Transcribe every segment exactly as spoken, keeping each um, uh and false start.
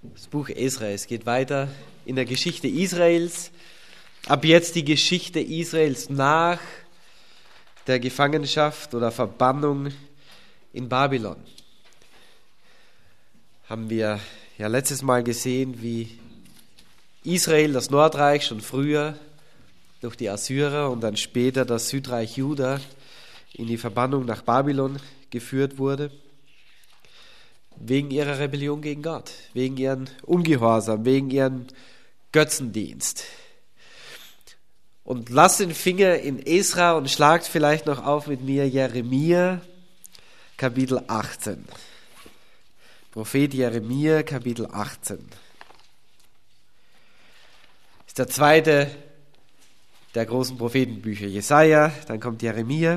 Das Buch Esra, es geht weiter in der Geschichte Israels. Ab jetzt die Geschichte Israels nach der Gefangenschaft oder Verbannung in Babylon. Haben wir ja letztes Mal gesehen, wie Israel, das Nordreich, schon früher durch die Assyrer und dann später das Südreich Juda in die Verbannung nach Babylon geführt wurde. Wegen ihrer Rebellion gegen Gott, wegen ihren Ungehorsam, wegen ihren Götzendienst. Und lasst den Finger in Esra und schlagt vielleicht noch auf mit mir Jeremia, Kapitel achtzehn. Prophet Jeremia, Kapitel achtzehn. Ist der zweite der großen Prophetenbücher. Jesaja, dann kommt Jeremia.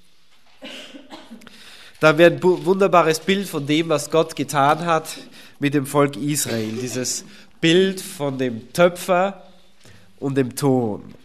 Da haben wir ein wunderbares Bild von dem, was Gott getan hat mit dem Volk Israel. Dieses Bild von dem Töpfer und dem Ton.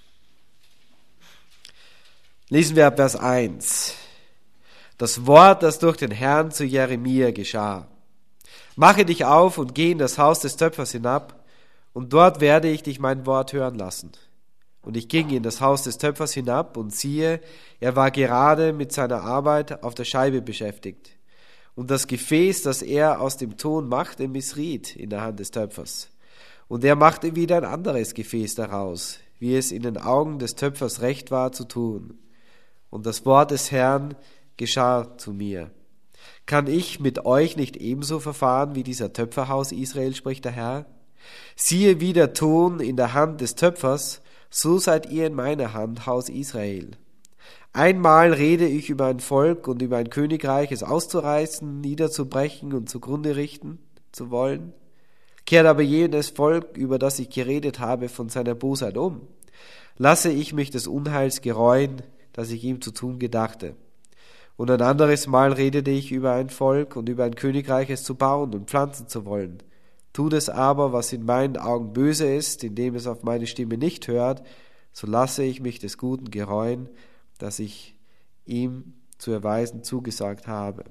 Lesen wir ab Vers eins. Das Wort, das durch den Herrn zu Jeremia geschah. Mache dich auf und geh in das Haus des Töpfers hinab, und dort werde ich dich mein Wort hören lassen. Und ich ging in das Haus des Töpfers hinab, und siehe, er war gerade mit seiner Arbeit auf der Scheibe beschäftigt. Und das Gefäß, das er aus dem Ton machte, missriet in der Hand des Töpfers. Und er machte wieder ein anderes Gefäß daraus, wie es in den Augen des Töpfers recht war zu tun. Und das Wort des Herrn geschah zu mir. Kann ich mit euch nicht ebenso verfahren wie dieser Töpferhaus Israel, spricht der Herr? Siehe, wie der Ton in der Hand des Töpfers, so seid ihr in meiner Hand, Haus Israel. Einmal rede ich über ein Volk und über ein Königreich, es auszureißen, niederzubrechen und zugrunde richten zu wollen. Kehrt aber jenes Volk, über das ich geredet habe, von seiner Bosheit um. Lasse ich mich des Unheils gereuen, das ich ihm zu tun gedachte. Und ein anderes Mal redete ich über ein Volk und über ein Königreich, es zu bauen und pflanzen zu wollen. Tut es aber, was in meinen Augen böse ist, indem es auf meine Stimme nicht hört, so lasse ich mich des Guten gereuen, das ich ihm zu erweisen zugesagt habe.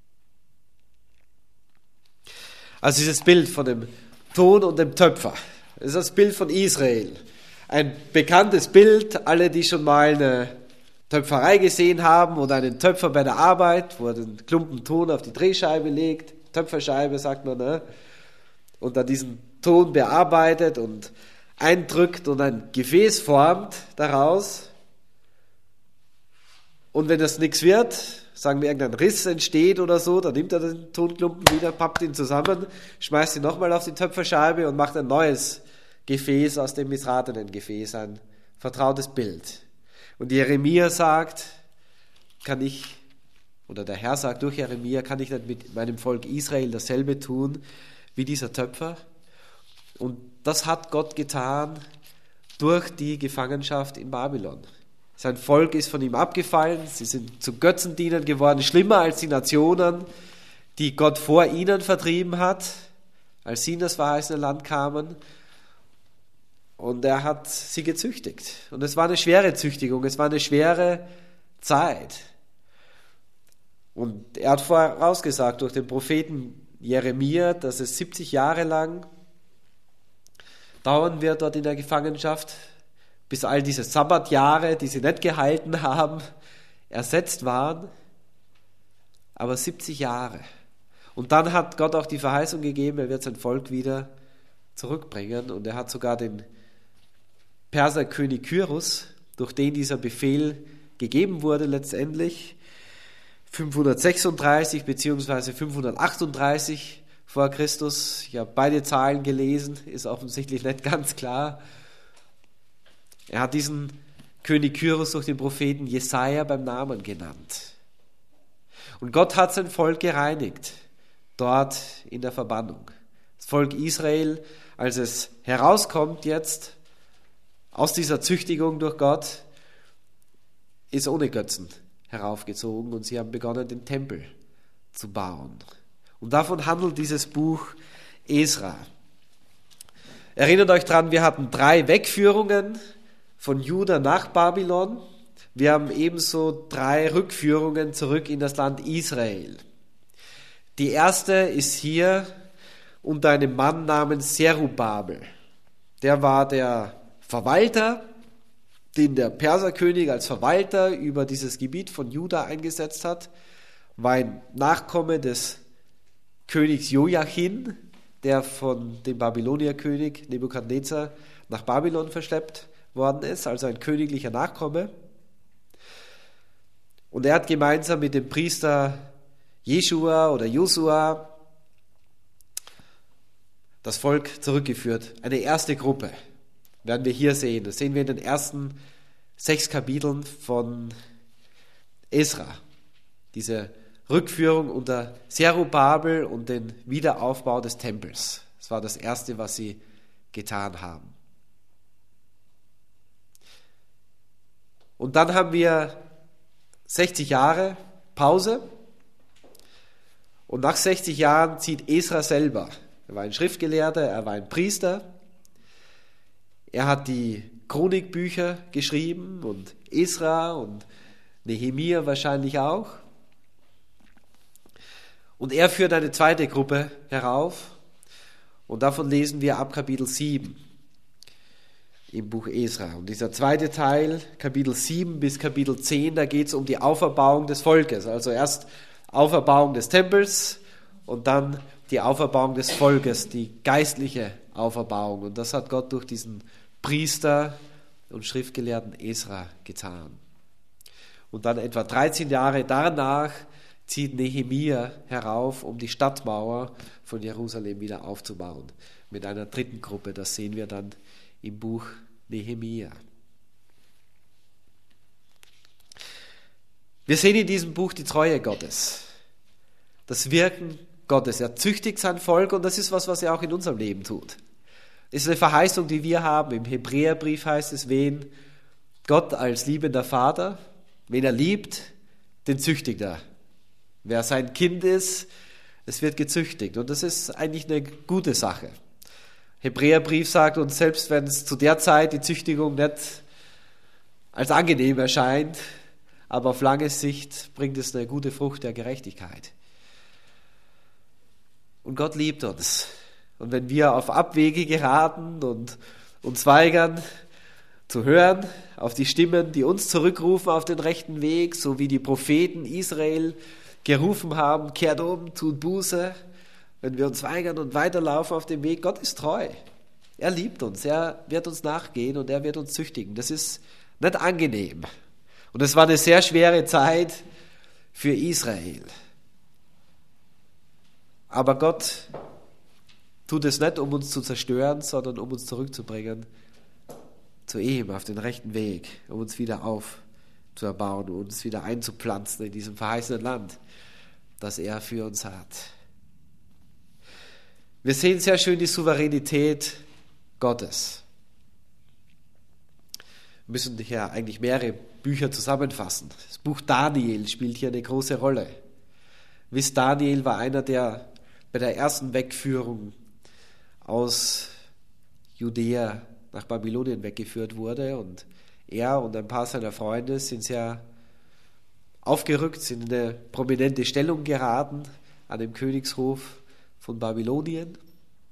Also dieses Bild von dem Ton und dem Töpfer, das ist das Bild von Israel. Ein bekanntes Bild, alle, die schon mal eine Töpferei gesehen haben oder einen Töpfer bei der Arbeit, wo er den Klumpen Ton auf die Drehscheibe legt, Töpferscheibe sagt man, ne? Und dann diesen Ton bearbeitet und eindrückt und ein Gefäß formt daraus. Und wenn das nichts wird, sagen wir irgendein Riss entsteht oder so, dann nimmt er den Tonklumpen wieder, pappt ihn zusammen, schmeißt ihn nochmal auf die Töpferscheibe und macht ein neues Gefäß aus dem missratenen Gefäß, ein vertrautes Bild. Und Jeremia sagt, kann ich, oder der Herr sagt durch Jeremia, kann ich nicht mit meinem Volk Israel dasselbe tun wie dieser Töpfer? Und das hat Gott getan durch die Gefangenschaft in Babylon. Sein Volk ist von ihm abgefallen, sie sind zu Götzendienern geworden, schlimmer als die Nationen, die Gott vor ihnen vertrieben hat, als sie in das verheißene Land kamen. Und er hat sie gezüchtigt. Und es war eine schwere Züchtigung, es war eine schwere Zeit. Und er hat vorausgesagt durch den Propheten Jeremia, dass es siebzig Jahre lang dauern wird dort in der Gefangenschaft, bis all diese Sabbatjahre, die sie nicht gehalten haben, ersetzt waren. Aber siebzig Jahre. Und dann hat Gott auch die Verheißung gegeben, er wird sein Volk wieder zurückbringen. Und er hat sogar den Perserkönig Kyrus, durch den dieser Befehl gegeben wurde letztendlich, fünfhundertsechsunddreißig bzw. fünfhundertachtunddreißig vor Christus. Ich habe beide Zahlen gelesen, ist offensichtlich nicht ganz klar. Er hat diesen König Kyrus durch den Propheten Jesaja beim Namen genannt. Und Gott hat sein Volk gereinigt, dort in der Verbannung. Das Volk Israel, als es herauskommt jetzt aus dieser Züchtigung durch Gott, ist ohne Götzen heraufgezogen und sie haben begonnen, den Tempel zu bauen. Und davon handelt dieses Buch Esra. Erinnert euch dran, wir hatten drei Wegführungen von Juda nach Babylon. Wir haben ebenso drei Rückführungen zurück in das Land Israel. Die erste ist hier, unter einem Mann namens Zerubabel. Der war der Verwalter, den der Perserkönig als Verwalter über dieses Gebiet von Juda eingesetzt hat, war ein Nachkomme des Königs Joachim, der von dem Babylonierkönig Nebukadnezar nach Babylon verschleppt worden ist, also ein königlicher Nachkomme. Und er hat gemeinsam mit dem Priester Jeschua oder Josua das Volk zurückgeführt. Eine erste Gruppe werden wir hier sehen. Das sehen wir in den ersten sechs Kapiteln von Esra. Diese Rückführung unter Zerubabel und den Wiederaufbau des Tempels. Das war das Erste, was sie getan haben. Und dann haben wir sechzig Jahre Pause. Und nach sechzig Jahren zieht Esra selber. Er war ein Schriftgelehrter, er war ein Priester. Er hat die Chronikbücher geschrieben und Esra und Nehemia wahrscheinlich auch. Und er führt eine zweite Gruppe herauf. Und davon lesen wir ab Kapitel sieben im Buch Esra. Und dieser zweite Teil, Kapitel sieben bis Kapitel zehn, da geht es um die Auferbauung des Volkes. Also erst Auferbauung des Tempels und dann die Auferbauung des Volkes, die geistliche Auferbauung. Und das hat Gott durch diesen Priester und Schriftgelehrten Esra getan. Und dann etwa dreizehn Jahre danach zieht Nehemia herauf, um die Stadtmauer von Jerusalem wieder aufzubauen. Mit einer dritten Gruppe, das sehen wir dann im Buch Nehemia. Wir sehen in diesem Buch die Treue Gottes, das Wirken Gottes. Er züchtigt sein Volk und das ist was, was er auch in unserem Leben tut. Das ist eine Verheißung, die wir haben. Im Hebräerbrief heißt es, wen Gott als liebender Vater, wen er liebt, den züchtigt er. Wer sein Kind ist, es wird gezüchtigt. Und das ist eigentlich eine gute Sache. Hebräerbrief sagt uns, selbst wenn es zu der Zeit die Züchtigung nicht als angenehm erscheint, aber auf lange Sicht bringt es eine gute Frucht der Gerechtigkeit. Und Gott liebt uns. Und wenn wir auf Abwege geraten und uns weigern zu hören auf die Stimmen, die uns zurückrufen auf den rechten Weg, so wie die Propheten Israel gerufen haben, kehrt um, tut Buße, wenn wir uns weigern und weiterlaufen auf dem Weg, Gott ist treu. Er liebt uns, er wird uns nachgehen und er wird uns züchtigen. Das ist nicht angenehm. Und es war eine sehr schwere Zeit für Israel. Aber Gott tut es nicht, um uns zu zerstören, sondern um uns zurückzubringen zu ihm, auf den rechten Weg, um uns wieder aufzuerbauen, um uns wieder einzupflanzen in diesem verheißenen Land, das er für uns hat. Wir sehen sehr schön die Souveränität Gottes. Wir müssen hier eigentlich mehrere Bücher zusammenfassen. Das Buch Daniel spielt hier eine große Rolle. Wisst, Daniel war einer, der bei der ersten Wegführung aus Judäa nach Babylonien weggeführt wurde und er und ein paar seiner Freunde sind sehr aufgerückt, sind in eine prominente Stellung geraten an dem Königshof von Babylonien.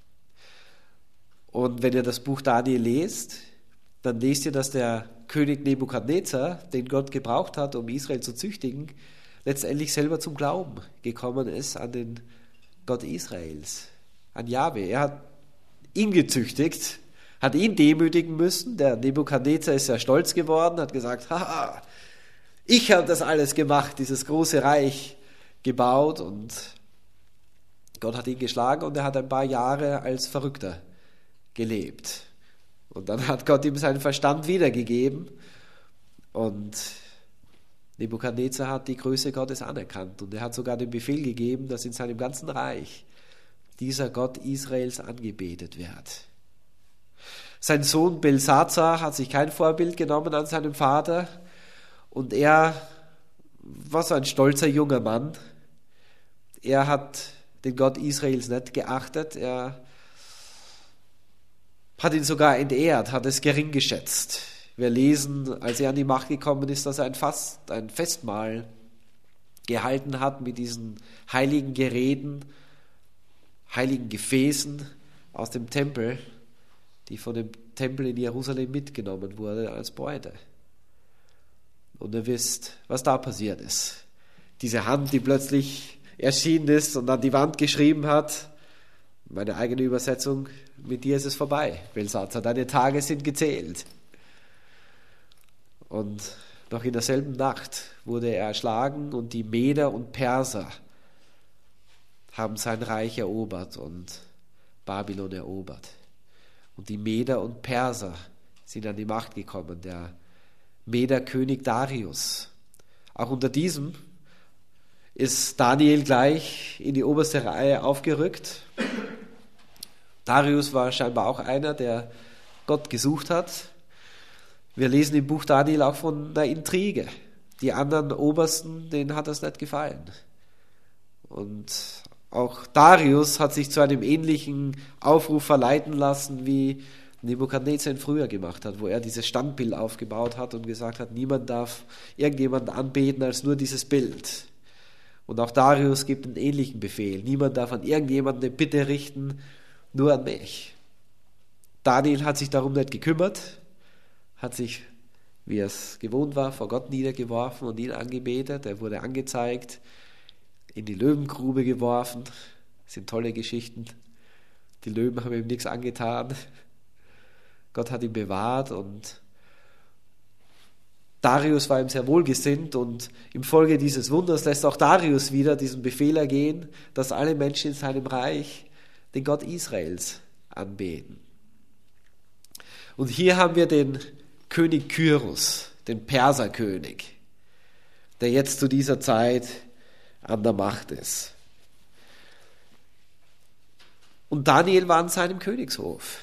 Und wenn ihr das Buch Daniel lest, dann lest ihr, dass der König Nebukadnezar, den Gott gebraucht hat, um Israel zu züchtigen, letztendlich selber zum Glauben gekommen ist an den Gott Israels, an Jahwe. Er hat ihn gezüchtigt, hat ihn demütigen müssen. Der Nebukadnezar ist sehr stolz geworden, hat gesagt, haha, ich habe das alles gemacht, dieses große Reich gebaut, und Gott hat ihn geschlagen und er hat ein paar Jahre als Verrückter gelebt. Und dann hat Gott ihm seinen Verstand wiedergegeben und Nebukadnezar hat die Größe Gottes anerkannt und er hat sogar den Befehl gegeben, dass in seinem ganzen Reich dieser Gott Israels angebetet wird. Sein Sohn Belsazar hat sich kein Vorbild genommen an seinem Vater und er war so ein stolzer junger Mann. Er hat den Gott Israels nicht geachtet, er hat ihn sogar entehrt, hat es gering geschätzt. Wir lesen, als er an die Macht gekommen ist, dass er ein, Fast, ein Festmahl gehalten hat mit diesen heiligen Geräten heiligen Gefäßen aus dem Tempel, die von dem Tempel in Jerusalem mitgenommen wurde als Beute. Und ihr wisst, was da passiert ist. Diese Hand, die plötzlich erschienen ist und an die Wand geschrieben hat, meine eigene Übersetzung, mit dir ist es vorbei, Belsatzer, deine Tage sind gezählt. Und noch in derselben Nacht wurde er erschlagen und die Meder und Perser haben sein Reich erobert und Babylon erobert. Und die Meder und Perser sind an die Macht gekommen, der Mederkönig Darius. Auch unter diesem ist Daniel gleich in die oberste Reihe aufgerückt. Darius war scheinbar auch einer, der Gott gesucht hat. Wir lesen im Buch Daniel auch von einer Intrige. Die anderen Obersten, denen hat das nicht gefallen. Und auch Darius hat sich zu einem ähnlichen Aufruf verleiten lassen, wie Nebukadnezar ihn früher gemacht hat, wo er dieses Standbild aufgebaut hat und gesagt hat, niemand darf irgendjemanden anbeten als nur dieses Bild. Und auch Darius gibt einen ähnlichen Befehl. Niemand darf an irgendjemanden eine Bitte richten, nur an mich. Daniel hat sich darum nicht gekümmert, hat sich, wie er es gewohnt war, vor Gott niedergeworfen und ihn angebetet. Er wurde angezeigt, in die Löwengrube geworfen. Das sind tolle Geschichten. Die Löwen haben ihm nichts angetan. Gott hat ihn bewahrt und Darius war ihm sehr wohlgesinnt und im Folge dieses Wunders lässt auch Darius wieder diesen Befehl ergehen, dass alle Menschen in seinem Reich den Gott Israels anbeten. Und hier haben wir den König Kyros, den Perserkönig, der jetzt zu dieser Zeit an der Macht ist. Und Daniel war an seinem Königshof.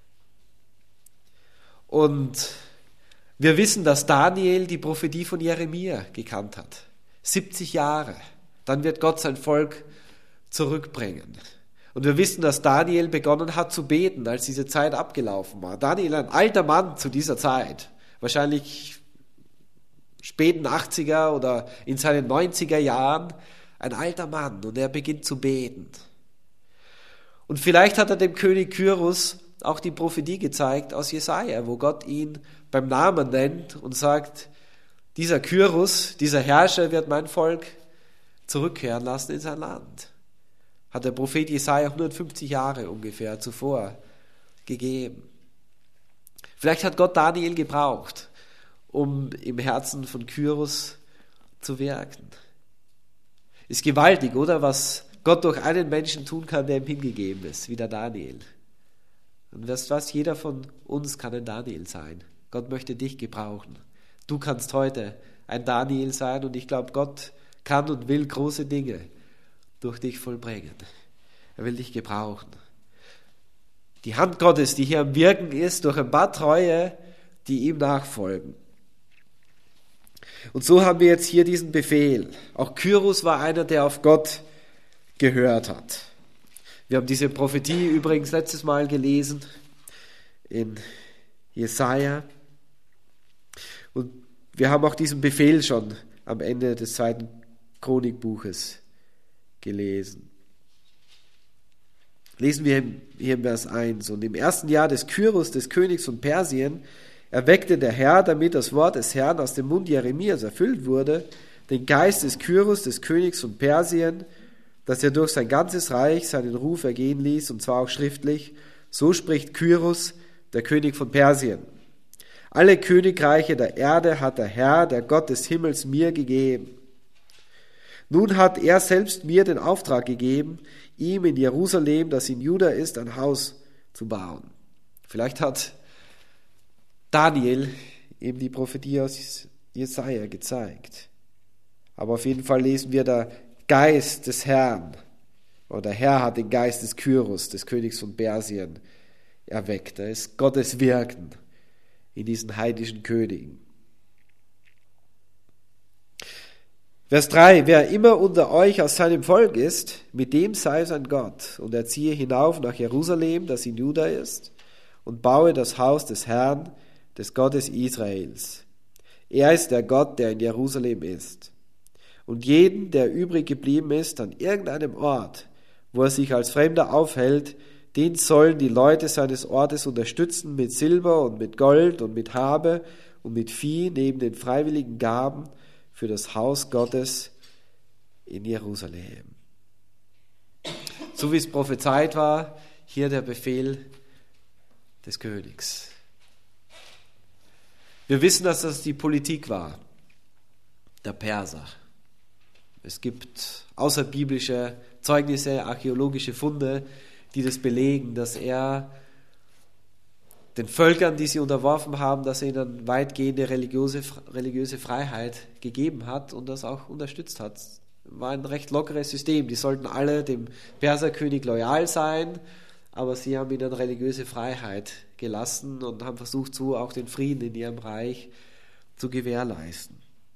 Und wir wissen, dass Daniel die Prophetie von Jeremia gekannt hat. siebzig Jahre. Dann wird Gott sein Volk zurückbringen. Und wir wissen, dass Daniel begonnen hat zu beten, als diese Zeit abgelaufen war. Daniel, ein alter Mann zu dieser Zeit, wahrscheinlich späten achtziger oder in seinen neunziger Jahren, ein alter Mann, und er beginnt zu beten. Und vielleicht hat er dem König Kyros auch die Prophetie gezeigt aus Jesaja, wo Gott ihn beim Namen nennt und sagt, dieser Kyros, dieser Herrscher wird mein Volk zurückkehren lassen in sein Land. Hat der Prophet Jesaja hundertfünfzig Jahre ungefähr zuvor gegeben. Vielleicht hat Gott Daniel gebraucht, um im Herzen von Kyros zu wirken. Ist gewaltig, oder? Was Gott durch einen Menschen tun kann, der ihm hingegeben ist, wie der Daniel. Und weißt du was? Jeder von uns kann ein Daniel sein. Gott möchte dich gebrauchen. Du kannst heute ein Daniel sein und ich glaube, Gott kann und will große Dinge durch dich vollbringen. Er will dich gebrauchen. Die Hand Gottes, die hier am Wirken ist, durch ein paar Treue, die ihm nachfolgen. Und so haben wir jetzt hier diesen Befehl. Auch Kyros war einer, der auf Gott gehört hat. Wir haben diese Prophetie übrigens letztes Mal gelesen in Jesaja. Und wir haben auch diesen Befehl schon am Ende des zweiten Chronikbuches gelesen. Lesen wir hier im Vers eins. Und im ersten Jahr des Kyros, des Königs von Persien, erweckte der Herr, damit das Wort des Herrn aus dem Mund Jeremias erfüllt wurde, den Geist des Kyros, des Königs von Persien, dass er durch sein ganzes Reich seinen Ruf ergehen ließ, und zwar auch schriftlich, so spricht Kyros, der König von Persien. Alle Königreiche der Erde hat der Herr, der Gott des Himmels, mir gegeben. Nun hat er selbst mir den Auftrag gegeben, ihm in Jerusalem, das in Juda ist, ein Haus zu bauen. Vielleicht hat Daniel ihm die Prophetie aus Jesaja gezeigt. Aber auf jeden Fall lesen wir, der Geist des Herrn, oder der Herr hat den Geist des Kyros, des Königs von Persien, erweckt. Da ist Gottes Wirken in diesen heidnischen Königen. Vers drei. Wer immer unter euch aus seinem Volk ist, mit dem sei sein Gott, und er ziehe hinauf nach Jerusalem, das in Juda ist, und baue das Haus des Herrn, des Gottes Israels. Er ist der Gott, der in Jerusalem ist. Und jeden, der übrig geblieben ist, an irgendeinem Ort, wo er sich als Fremder aufhält, den sollen die Leute seines Ortes unterstützen mit Silber und mit Gold und mit Habe und mit Vieh neben den freiwilligen Gaben für das Haus Gottes in Jerusalem. So wie es prophezeit war, hier der Befehl des Königs. Wir wissen, dass das die Politik war, der Perser. Es gibt außerbiblische Zeugnisse, archäologische Funde, die das belegen, dass er den Völkern, die sie unterworfen haben, dass er ihnen weitgehende religiöse, religiöse Freiheit gegeben hat und das auch unterstützt hat. War ein recht lockeres System. Die sollten alle dem Perserkönig loyal sein, aber sie haben ihnen religiöse Freiheit gelassen und haben versucht, so auch den Frieden in ihrem Reich zu gewährleisten.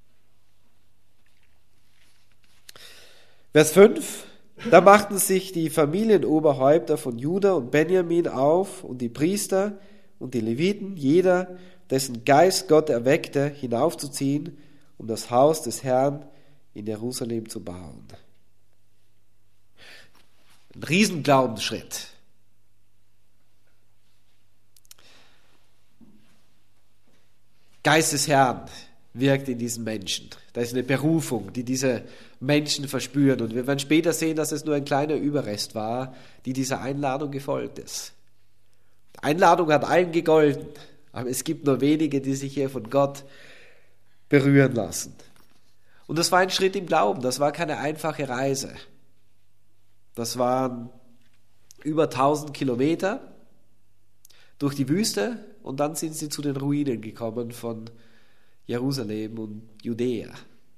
Vers fünf. Da machten sich die Familienoberhäupter von Juda und Benjamin auf und die Priester und die Leviten, jeder, dessen Geist Gott erweckte, hinaufzuziehen, um das Haus des Herrn in Jerusalem zu bauen. Ein Riesenglaubensschritt. Geist des Herrn wirkt in diesen Menschen. Da ist eine Berufung, die diese Menschen verspüren. Und wir werden später sehen, dass es nur ein kleiner Überrest war, die dieser Einladung gefolgt ist. Die Einladung hat allen gegolten, aber es gibt nur wenige, die sich hier von Gott berühren lassen. Und das war ein Schritt im Glauben, das war keine einfache Reise. Das waren über tausend Kilometer durch die Wüste und dann sind sie zu den Ruinen gekommen von Jerusalem und Judäa.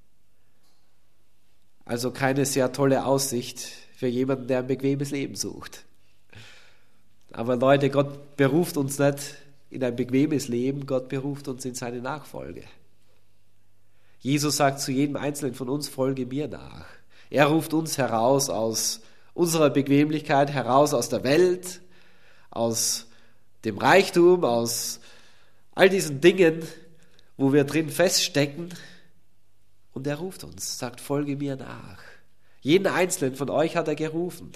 Also keine sehr tolle Aussicht für jemanden, der ein bequemes Leben sucht. Aber Leute, Gott beruft uns nicht in ein bequemes Leben, Gott beruft uns in seine Nachfolge. Jesus sagt zu jedem Einzelnen von uns, folge mir nach. Er ruft uns heraus aus unserer Bequemlichkeit, heraus aus der Welt, aus dem Reichtum, aus all diesen Dingen, wo wir drin feststecken. Und er ruft uns, sagt, folge mir nach. Jeden Einzelnen von euch hat er gerufen.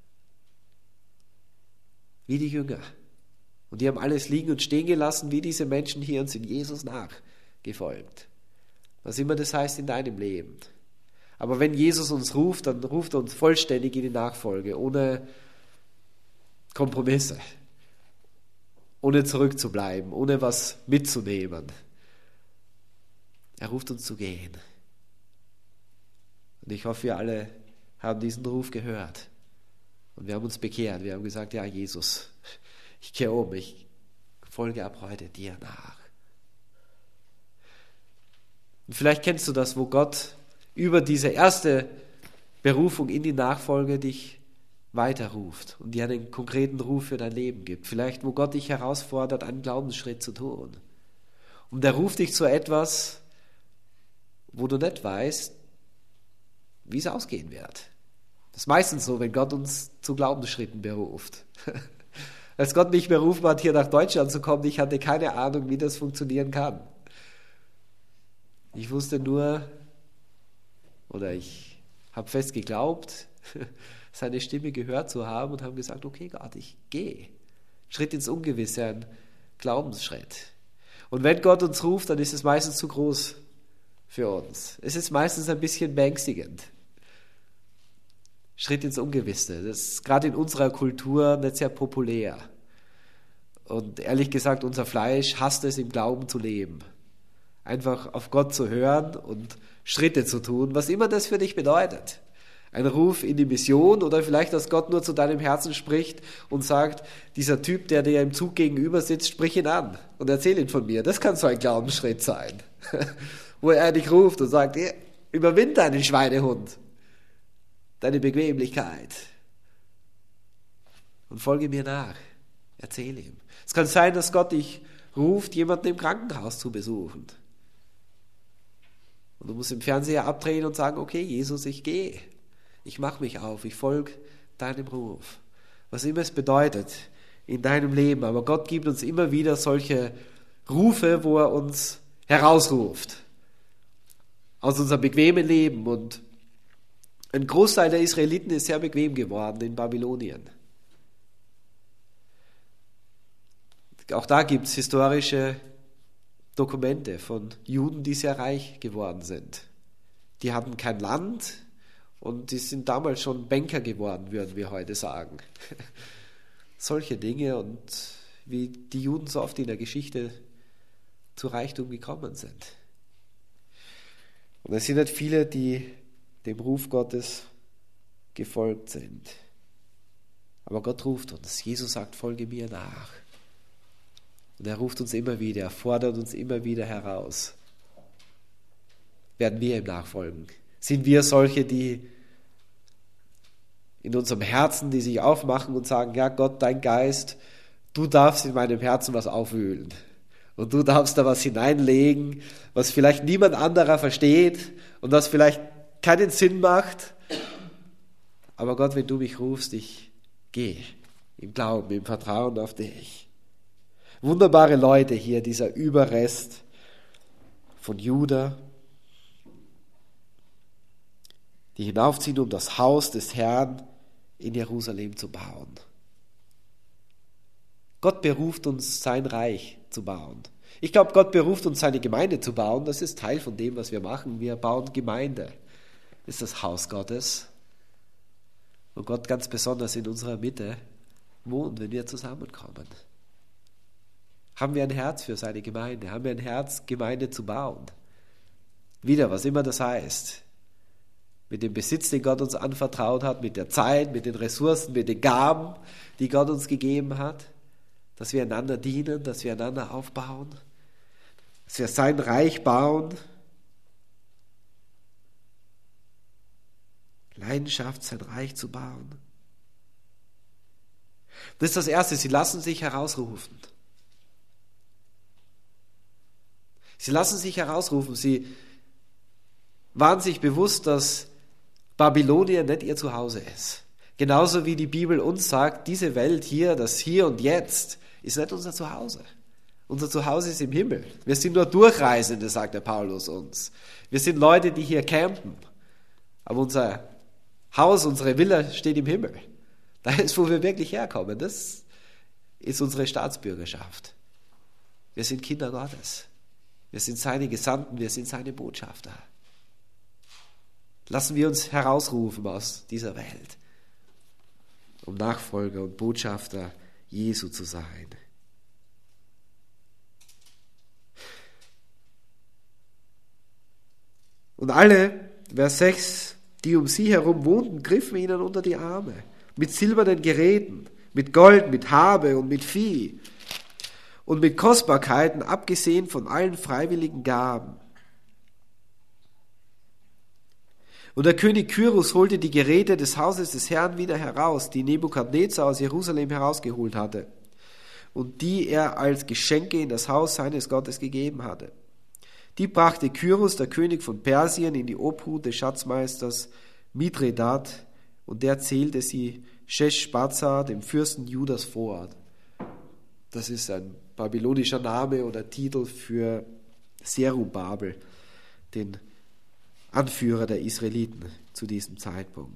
Wie die Jünger. Und die haben alles liegen und stehen gelassen, wie diese Menschen hier und sind Jesus nachgefolgt. Was immer das heißt in deinem Leben. Aber wenn Jesus uns ruft, dann ruft er uns vollständig in die Nachfolge, ohne Kompromisse, ohne zurückzubleiben, ohne was mitzunehmen. Er ruft uns zu gehen. Und ich hoffe, wir alle haben diesen Ruf gehört. Und wir haben uns bekehrt. Wir haben gesagt, ja Jesus, ich kehre um, ich folge ab heute dir nach. Und vielleicht kennst du das, wo Gott über diese erste Berufung in die Nachfolge dich weiterruft und dir einen konkreten Ruf für dein Leben gibt. Vielleicht, wo Gott dich herausfordert, einen Glaubensschritt zu tun. Und er ruft dich zu etwas, wo du nicht weißt, wie es ausgehen wird. Das ist meistens so, wenn Gott uns zu Glaubensschritten beruft. Als Gott mich berufen hat, hier nach Deutschland zu kommen, ich hatte keine Ahnung, wie das funktionieren kann. Ich wusste nur, oder ich habe fest geglaubt, seine Stimme gehört zu haben und habe gesagt, okay Gott, ich gehe. Schritt ins Ungewisse, ein Glaubensschritt. Und wenn Gott uns ruft, dann ist es meistens zu groß für uns. Es ist meistens ein bisschen beängstigend. Schritt ins Ungewisse. Das ist gerade in unserer Kultur nicht sehr populär. Und ehrlich gesagt, unser Fleisch hasst es, im Glauben zu leben. Einfach auf Gott zu hören und Schritte zu tun, was immer das für dich bedeutet. Ein Ruf in die Mission oder vielleicht, dass Gott nur zu deinem Herzen spricht und sagt, dieser Typ, der dir im Zug gegenüber sitzt, sprich ihn an und erzähl ihn von mir. Das kann so ein Glaubensschritt sein, wo er dich ruft und sagt, hey, überwind deinen Schweinehund, deine Bequemlichkeit und folge mir nach. Erzähl ihm. Es kann sein, dass Gott dich ruft, jemanden im Krankenhaus zu besuchen. Und du musst im Fernseher abdrehen und sagen, okay, Jesus, ich gehe. Ich mache mich auf, ich folge deinem Ruf. Was immer es bedeutet in deinem Leben. Aber Gott gibt uns immer wieder solche Rufe, wo er uns herausruft. Aus unserem bequemen Leben und Ein Großteil der Israeliten ist sehr bequem geworden in Babylonien. Auch da gibt es historische Dokumente von Juden, die sehr reich geworden sind. Die hatten kein Land und die sind damals schon Banker geworden, würden wir heute sagen. Solche Dinge und wie die Juden so oft in der Geschichte zu Reichtum gekommen sind. Und es sind nicht viele, die dem Ruf Gottes gefolgt sind. Aber Gott ruft uns. Jesus sagt, folge mir nach. Und er ruft uns immer wieder, er fordert uns immer wieder heraus. Werden wir ihm nachfolgen? Sind wir solche, die in unserem Herzen, die sich aufmachen und sagen, ja Gott, dein Geist, du darfst in meinem Herzen was aufwühlen. Und du darfst da was hineinlegen, was vielleicht niemand anderer versteht und was vielleicht keinen Sinn macht. Aber Gott, wenn du mich rufst, ich gehe im Glauben, im Vertrauen auf dich. Wunderbare Leute hier, dieser Überrest von Juda, die hinaufziehen, um das Haus des Herrn in Jerusalem zu bauen. Gott beruft uns, sein Reich zu bauen. Ich glaube, Gott beruft uns, seine Gemeinde zu bauen. Das ist Teil von dem, was wir machen. Wir bauen Gemeinde. Das ist das Haus Gottes. Und Gott ganz besonders in unserer Mitte wohnt, wenn wir zusammenkommen. Haben wir ein Herz für seine Gemeinde? Haben wir ein Herz, Gemeinde zu bauen? Wieder, was immer das heißt. Mit dem Besitz, den Gott uns anvertraut hat, mit der Zeit, mit den Ressourcen, mit den Gaben, die Gott uns gegeben hat. Dass wir einander dienen, dass wir einander aufbauen. Dass wir sein Reich bauen. Leidenschaft, sein Reich zu bauen. Das ist das Erste, sie lassen sich herausrufen. Sie lassen sich herausrufen, sie waren sich bewusst, dass Babylonien nicht ihr Zuhause ist. Genauso wie die Bibel uns sagt, diese Welt hier, das Hier und Jetzt, ist nicht unser Zuhause. Unser Zuhause ist im Himmel. Wir sind nur Durchreisende, sagt der Paulus uns. Wir sind Leute, die hier campen. Aber unser Haus, unsere Villa steht im Himmel. Da ist, wo wir wirklich herkommen. Das ist unsere Staatsbürgerschaft. Wir sind Kinder Gottes. Wir sind seine Gesandten, wir sind seine Botschafter. Lassen wir uns herausrufen aus dieser Welt, um Nachfolger und Botschafter Jesu zu sein. Und alle, Vers sechs, die um sie herum wohnten, griffen ihnen unter die Arme, mit silbernen Geräten, mit Gold, mit Habe und mit Vieh und mit Kostbarkeiten, abgesehen von allen freiwilligen Gaben. Und der König Kyrus holte die Geräte des Hauses des Herrn wieder heraus, die Nebukadnezar aus Jerusalem herausgeholt hatte und die er als Geschenke in das Haus seines Gottes gegeben hatte. Die brachte Kyrus, der König von Persien, in die Obhut des Schatzmeisters Mithredat, und der zählte sie Sheshbazzar, dem Fürsten Judas, vor. Das ist ein babylonischer Name oder Titel für Zerubabel, den Anführer der Israeliten zu diesem Zeitpunkt.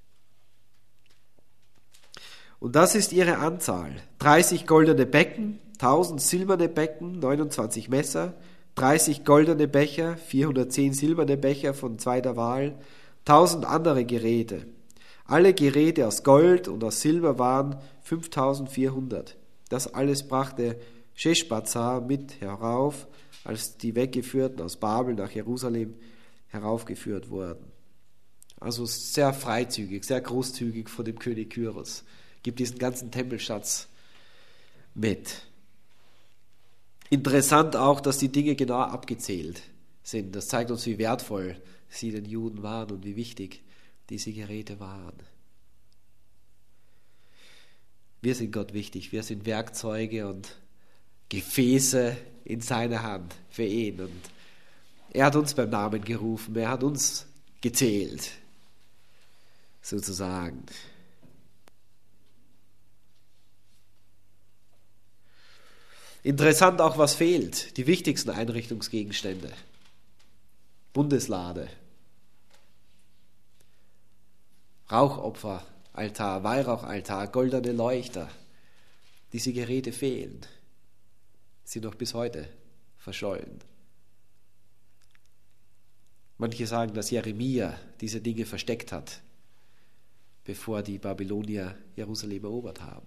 Und das ist ihre Anzahl. dreißig goldene Becken, tausend silberne Becken, neunundzwanzig Messer, dreißig goldene Becher, vierhundertzehn silberne Becher von zweiter Wahl, tausend andere Geräte. Alle Geräte aus Gold und aus Silber waren fünftausendvierhundert. Das alles brachte Sheshbazzar mit herauf, als die Weggeführten aus Babel nach Jerusalem heraufgeführt wurden. Also sehr freizügig, sehr großzügig von dem König Kyrus. Gibt diesen ganzen Tempelschatz mit. Interessant auch, dass die Dinge genau abgezählt sind. Das zeigt uns, wie wertvoll sie den Juden waren und wie wichtig diese Geräte waren. Wir sind Gott wichtig. Wir sind Werkzeuge und Gefäße in seiner Hand für ihn. Und er hat uns beim Namen gerufen. Er hat uns gezählt, sozusagen. Interessant auch, was fehlt. Die wichtigsten Einrichtungsgegenstände. Bundeslade. Rauchopferaltar, Weihrauchaltar, goldene Leuchter. Diese Geräte fehlen, sind noch bis heute verschollen. Manche sagen, dass Jeremia diese Dinge versteckt hat, bevor die Babylonier Jerusalem erobert haben.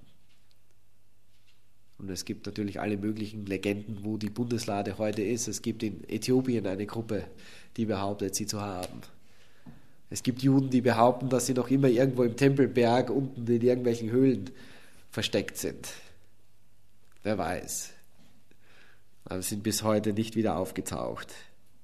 Und es gibt natürlich alle möglichen Legenden, wo die Bundeslade heute ist. Es gibt in Äthiopien eine Gruppe, die behauptet, sie zu haben. Es gibt Juden, die behaupten, dass sie noch immer irgendwo im Tempelberg unten in irgendwelchen Höhlen versteckt sind. Wer weiß. Aber sie sind bis heute nicht wieder aufgetaucht.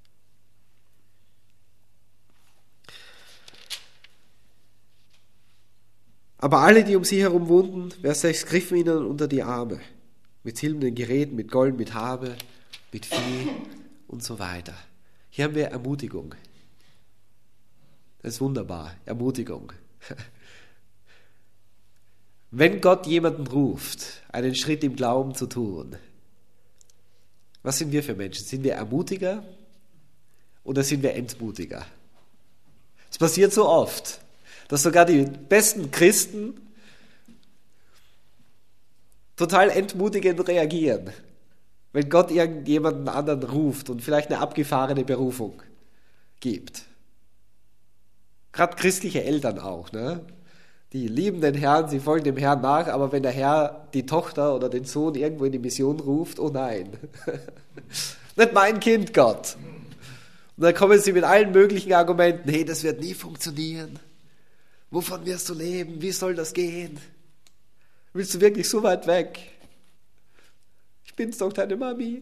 Aber alle, die um sie herum wohnten, Vers sechs, griffen ihnen unter die Arme. Mit silbernen Geräten, mit Gold, mit Habe, mit Vieh und so weiter. Hier haben wir Ermutigung. Das ist wunderbar, Ermutigung. Wenn Gott jemanden ruft, einen Schritt im Glauben zu tun, was sind wir für Menschen? Sind wir Ermutiger oder sind wir Entmutiger? Es passiert so oft, dass sogar die besten Christen total entmutigend reagieren, wenn Gott irgendjemanden anderen ruft und vielleicht eine abgefahrene Berufung gibt. Gerade christliche Eltern auch, ne? Die lieben den Herrn, sie folgen dem Herrn nach, aber wenn der Herr die Tochter oder den Sohn irgendwo in die Mission ruft, oh nein, nicht mein Kind, Gott. Und dann kommen sie mit allen möglichen Argumenten, hey, das wird nie funktionieren. Wovon wirst du leben? Wie soll das gehen? Willst du wirklich so weit weg? Ich bin's doch, deine Mami.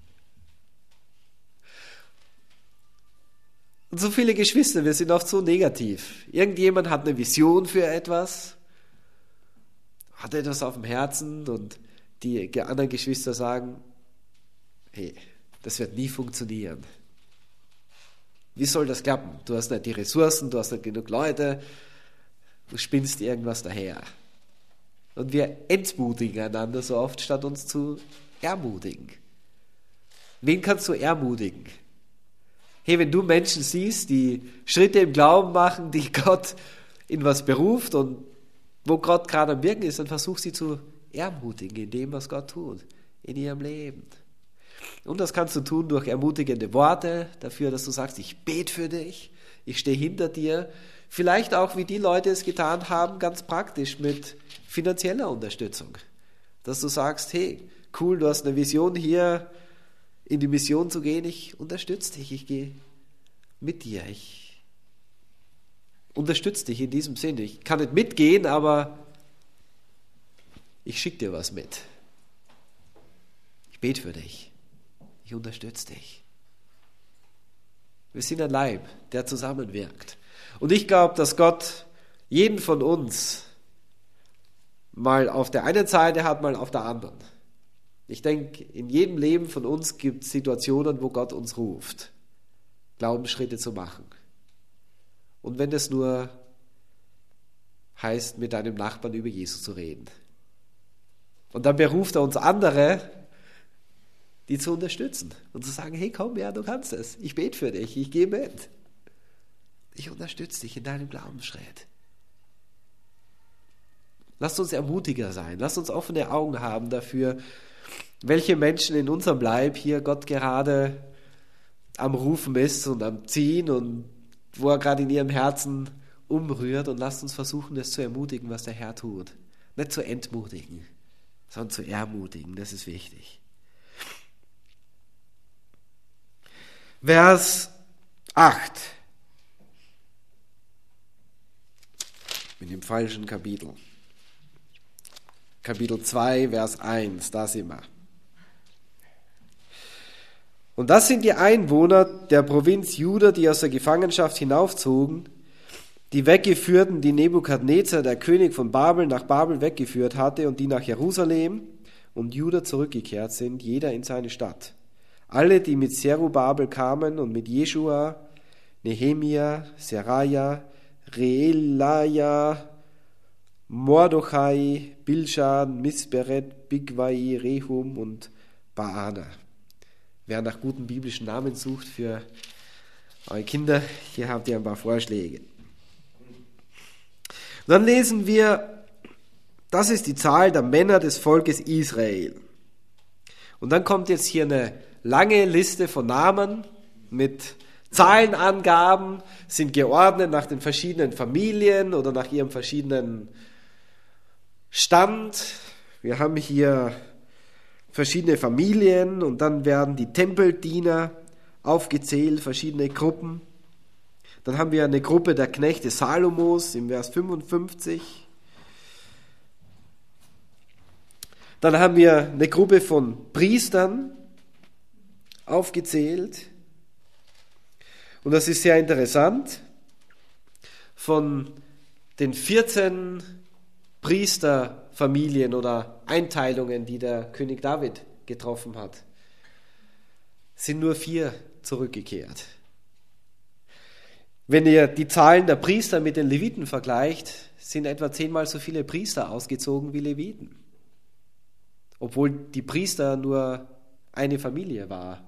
Und so viele Geschwister, wir sind oft so negativ. Irgendjemand hat eine Vision für etwas, hat etwas auf dem Herzen und die anderen Geschwister sagen, hey, das wird nie funktionieren. Wie soll das klappen? Du hast nicht die Ressourcen, du hast nicht genug Leute, du spinnst irgendwas daher. Und wir entmutigen einander so oft, statt uns zu ermutigen. Wen kannst du ermutigen? Hey, wenn du Menschen siehst, die Schritte im Glauben machen, die Gott in was beruft und wo Gott gerade am Wirken ist, dann versuch sie zu ermutigen in dem, was Gott tut, in ihrem Leben. Und das kannst du tun durch ermutigende Worte, dafür, dass du sagst, ich bete für dich, ich stehe hinter dir. Vielleicht auch, wie die Leute es getan haben, ganz praktisch mit finanzieller Unterstützung. Dass du sagst, hey, cool, du hast eine Vision hier, in die Mission zu gehen, ich unterstütze dich, ich gehe mit dir, ich unterstütze dich in diesem Sinne. Ich kann nicht mitgehen, aber ich schicke dir was mit. Ich bete für dich, ich unterstütze dich. Wir sind ein Leib, der zusammenwirkt. Und ich glaube, dass Gott jeden von uns mal auf der einen Seite hat, mal auf der anderen. Ich denke, in jedem Leben von uns gibt es Situationen, wo Gott uns ruft, Glaubensschritte zu machen. Und wenn das nur heißt, mit deinem Nachbarn über Jesus zu reden. Und dann beruft er uns andere, die zu unterstützen und zu sagen, hey komm, ja, du kannst es. Ich bete für dich, ich gehe mit. Ich unterstütze dich in deinem Glaubensschritt. Lasst uns ermutiger sein, lasst uns offene Augen haben dafür, welche Menschen in unserem Leib hier Gott gerade am Rufen ist und am Ziehen und wo er gerade in ihrem Herzen umrührt, und lasst uns versuchen, das zu ermutigen, was der Herr tut. Nicht zu entmutigen, sondern zu ermutigen, das ist wichtig. Vers acht. In dem falschen Kapitel. Kapitel zwei, Vers eins, da sind wir. Und das sind die Einwohner der Provinz Juda, die aus der Gefangenschaft hinaufzogen, die Weggeführten, die Nebukadnezar, der König von Babel, nach Babel weggeführt hatte und die nach Jerusalem und Juda zurückgekehrt sind, jeder in seine Stadt. Alle, die mit Zerubabel kamen und mit Jeschua, Nehemia, Seraja, Reelaja, Mordochai, Bilschan, Misperet, Bigwai, Rehum und Baana. Wer nach guten biblischen Namen sucht für eure Kinder, hier habt ihr ein paar Vorschläge. Dann lesen wir, das ist die Zahl der Männer des Volkes Israel. Und dann kommt jetzt hier eine lange Liste von Namen mit Zahlenangaben, sind geordnet nach den verschiedenen Familien oder nach ihrem verschiedenen Stand. Wir haben hier verschiedene Familien und dann werden die Tempeldiener aufgezählt, verschiedene Gruppen. Dann haben wir eine Gruppe der Knechte Salomos im Vers fünfundfünfzig. Dann haben wir eine Gruppe von Priestern aufgezählt. Und das ist sehr interessant. Von den vierzehn Priesterfamilien oder Einteilungen, die der König David getroffen hat, sind nur vier zurückgekehrt. Wenn ihr die Zahlen der Priester mit den Leviten vergleicht, sind etwa zehnmal so viele Priester ausgezogen wie Leviten. Obwohl die Priester nur eine Familie war.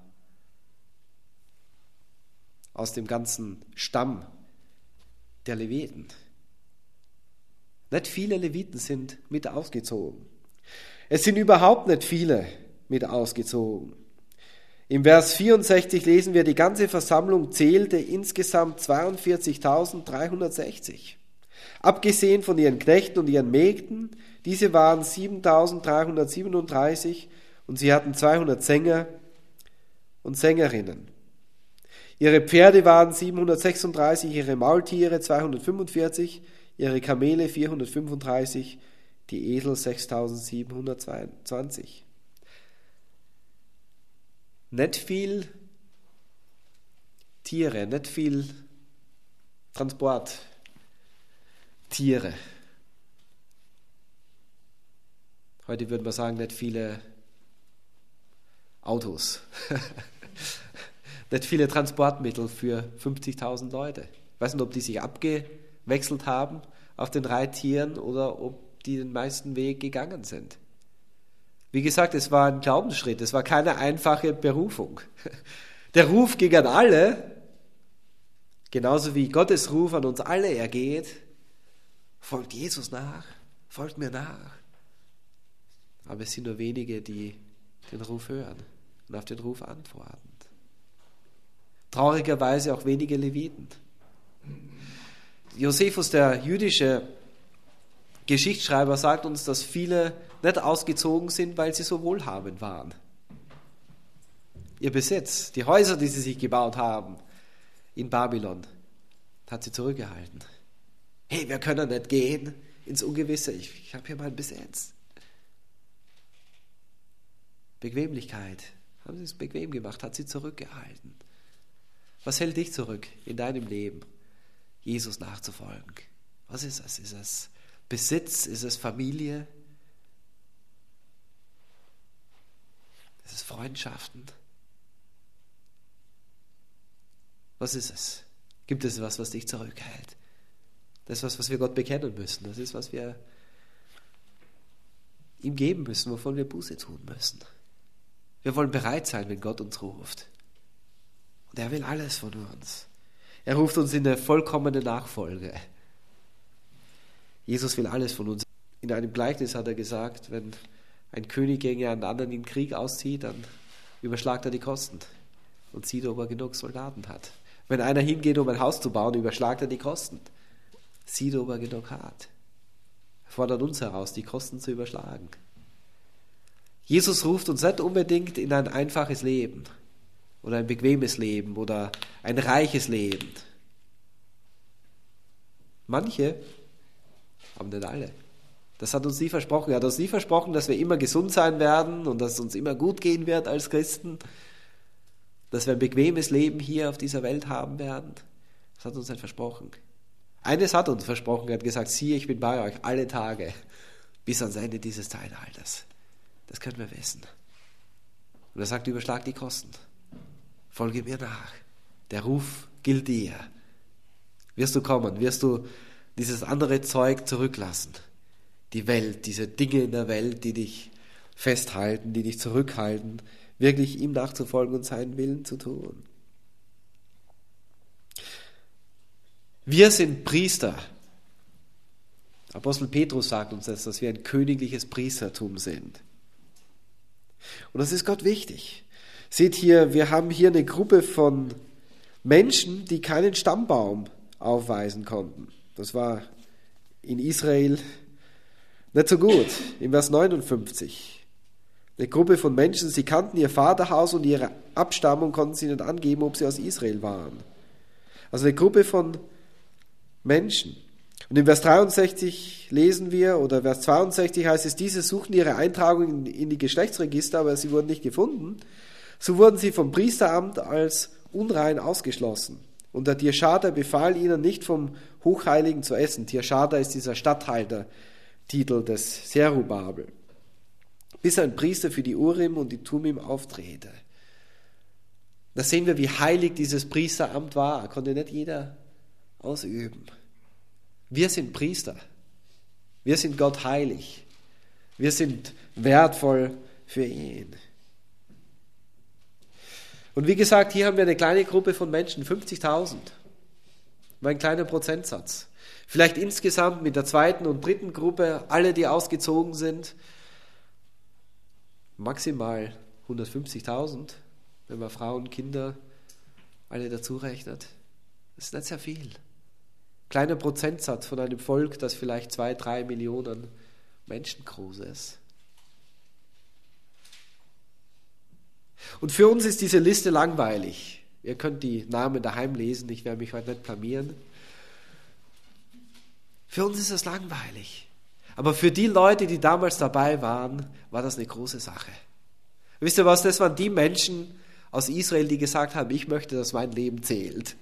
Aus dem ganzen Stamm der Leviten. Nicht viele Leviten sind mit ausgezogen. Es sind überhaupt nicht viele mit ausgezogen. Im Vers vierundsechzig lesen wir, die ganze Versammlung zählte insgesamt zweiundvierzigtausenddreihundertsechzig. Abgesehen von ihren Knechten und ihren Mägden, diese waren siebentausenddreihundertsiebenunddreißig und sie hatten zweihundert Sänger und Sängerinnen. Ihre Pferde waren siebenhundertsechsunddreißig, ihre Maultiere zweihundertfünfundvierzig, ihre Kamele vierhundertfünfunddreißig, die Esel sechstausendsiebenhundertzwanzig. Nicht viel Tiere, nicht viel Transporttiere. Heute würde man sagen, nicht viele Autos. Nicht viele Transportmittel für fünfzigtausend Leute. Ich weiß nicht, ob die sich abgewechselt haben auf den Reittieren oder ob die den meisten Weg gegangen sind. Wie gesagt, es war ein Glaubensschritt, es war keine einfache Berufung. Der Ruf ging an alle, genauso wie Gottes Ruf an uns alle ergeht. Folgt Jesus nach, folgt mir nach. Aber es sind nur wenige, die den Ruf hören und auf den Ruf antworten. Traurigerweise auch wenige Leviten. Josephus, der jüdische Geschichtsschreiber, sagt uns, dass viele nicht ausgezogen sind, weil sie so wohlhabend waren. Ihr Besitz, die Häuser, die sie sich gebaut haben in Babylon, hat sie zurückgehalten. Hey, wir können nicht gehen ins Ungewisse, ich, ich habe hier meinen Besitz. Bequemlichkeit, haben sie es bequem gemacht, hat sie zurückgehalten. Was hält dich zurück in deinem Leben, Jesus nachzufolgen? Was ist es? Ist es Besitz? Ist es Familie? Ist es Freundschaften? Was ist es? Gibt es was, was dich zurückhält? Das ist was, was wir Gott bekennen müssen. Das ist, was wir ihm geben müssen, wovon wir Buße tun müssen. Wir wollen bereit sein, wenn Gott uns ruft. Und er will alles von uns. Er ruft uns in eine vollkommene Nachfolge. Jesus will alles von uns. In einem Gleichnis hat er gesagt, wenn ein König gegen einen anderen in den Krieg auszieht, dann überschlagt er die Kosten und sieht, ob er genug Soldaten hat. Wenn einer hingeht, um ein Haus zu bauen, überschlagt er die Kosten. Sieht, ob er genug hat. Er fordert uns heraus, die Kosten zu überschlagen. Jesus ruft uns nicht unbedingt in ein einfaches Leben oder ein bequemes Leben oder ein reiches Leben. Manche, aber nicht alle. Das hat uns nie versprochen. Er hat uns nie versprochen, dass wir immer gesund sein werden und dass es uns immer gut gehen wird als Christen, dass wir ein bequemes Leben hier auf dieser Welt haben werden. Das hat uns nicht versprochen. Eines hat uns versprochen, er hat gesagt, siehe, ich bin bei euch alle Tage bis ans Ende dieses Zeitalters. Das können wir wissen. Und er sagt, überschlag die Kosten. Folge mir nach. Der Ruf gilt dir. Wirst du kommen, wirst du dieses andere Zeug zurücklassen. Die Welt, diese Dinge in der Welt, die dich festhalten, die dich zurückhalten, wirklich ihm nachzufolgen und seinen Willen zu tun. Wir sind Priester Apostel Petrus sagt uns das, dass wir ein königliches Priestertum sind. Und das ist Gott wichtig. Seht hier, wir haben hier eine Gruppe von Menschen, die keinen Stammbaum aufweisen konnten. Das war in Israel nicht so gut. In Vers neunundfünfzig. Eine Gruppe von Menschen, sie kannten ihr Vaterhaus und ihre Abstammung, konnten sie nicht angeben, ob sie aus Israel waren. Also eine Gruppe von Menschen. Und in Vers dreiundsechzig lesen wir, oder Vers zweiundsechzig heißt es, diese suchten ihre Eintragung in, in die Geschlechtsregister, aber sie wurden nicht gefunden. So wurden sie vom Priesteramt als unrein ausgeschlossen. Und der Tirschata befahl ihnen, nicht vom Hochheiligen zu essen. Tirschata ist dieser Statthaltertitel des Zerubabel. Bis ein Priester für die Urim und die Tumim auftrete. Da sehen wir, wie heilig dieses Priesteramt war. Konnte nicht jeder ausüben. Wir sind Priester. Wir sind Gott heilig. Wir sind wertvoll für ihn. Und wie gesagt, hier haben wir eine kleine Gruppe von Menschen, fünfzigtausend. War ein kleiner Prozentsatz. Vielleicht insgesamt mit der zweiten und dritten Gruppe, alle, die ausgezogen sind, maximal hundertfünfzigtausend, wenn man Frauen, Kinder, alle dazu rechnet. Das ist nicht sehr viel. Kleiner Prozentsatz von einem Volk, das vielleicht zwei, drei Millionen Menschen groß ist. Und für uns ist diese Liste langweilig. Ihr könnt die Namen daheim lesen, ich werde mich heute nicht blamieren. Für uns ist das langweilig. Aber für die Leute, die damals dabei waren, war das eine große Sache. Wisst ihr was, das waren die Menschen aus Israel, die gesagt haben, ich möchte, dass mein Leben zählt.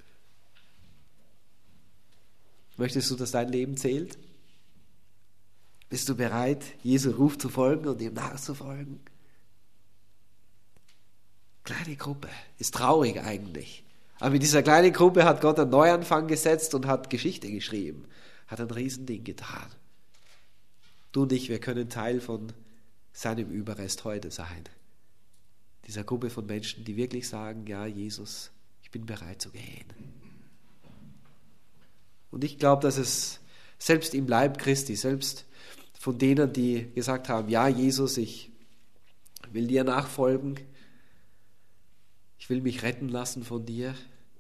Möchtest du, dass dein Leben zählt? Bist du bereit, Jesu Ruf zu folgen und ihm nachzufolgen? Kleine Gruppe, ist traurig eigentlich. Aber mit dieser kleinen Gruppe hat Gott einen Neuanfang gesetzt und hat Geschichte geschrieben. Hat ein Riesending getan. Du und ich, wir können Teil von seinem Überrest heute sein. Dieser Gruppe von Menschen, die wirklich sagen, ja Jesus, ich bin bereit zu gehen. Und ich glaube, dass es selbst im Leib Christi, selbst von denen, die gesagt haben, ja Jesus, ich will dir nachfolgen, ich will mich retten lassen von dir,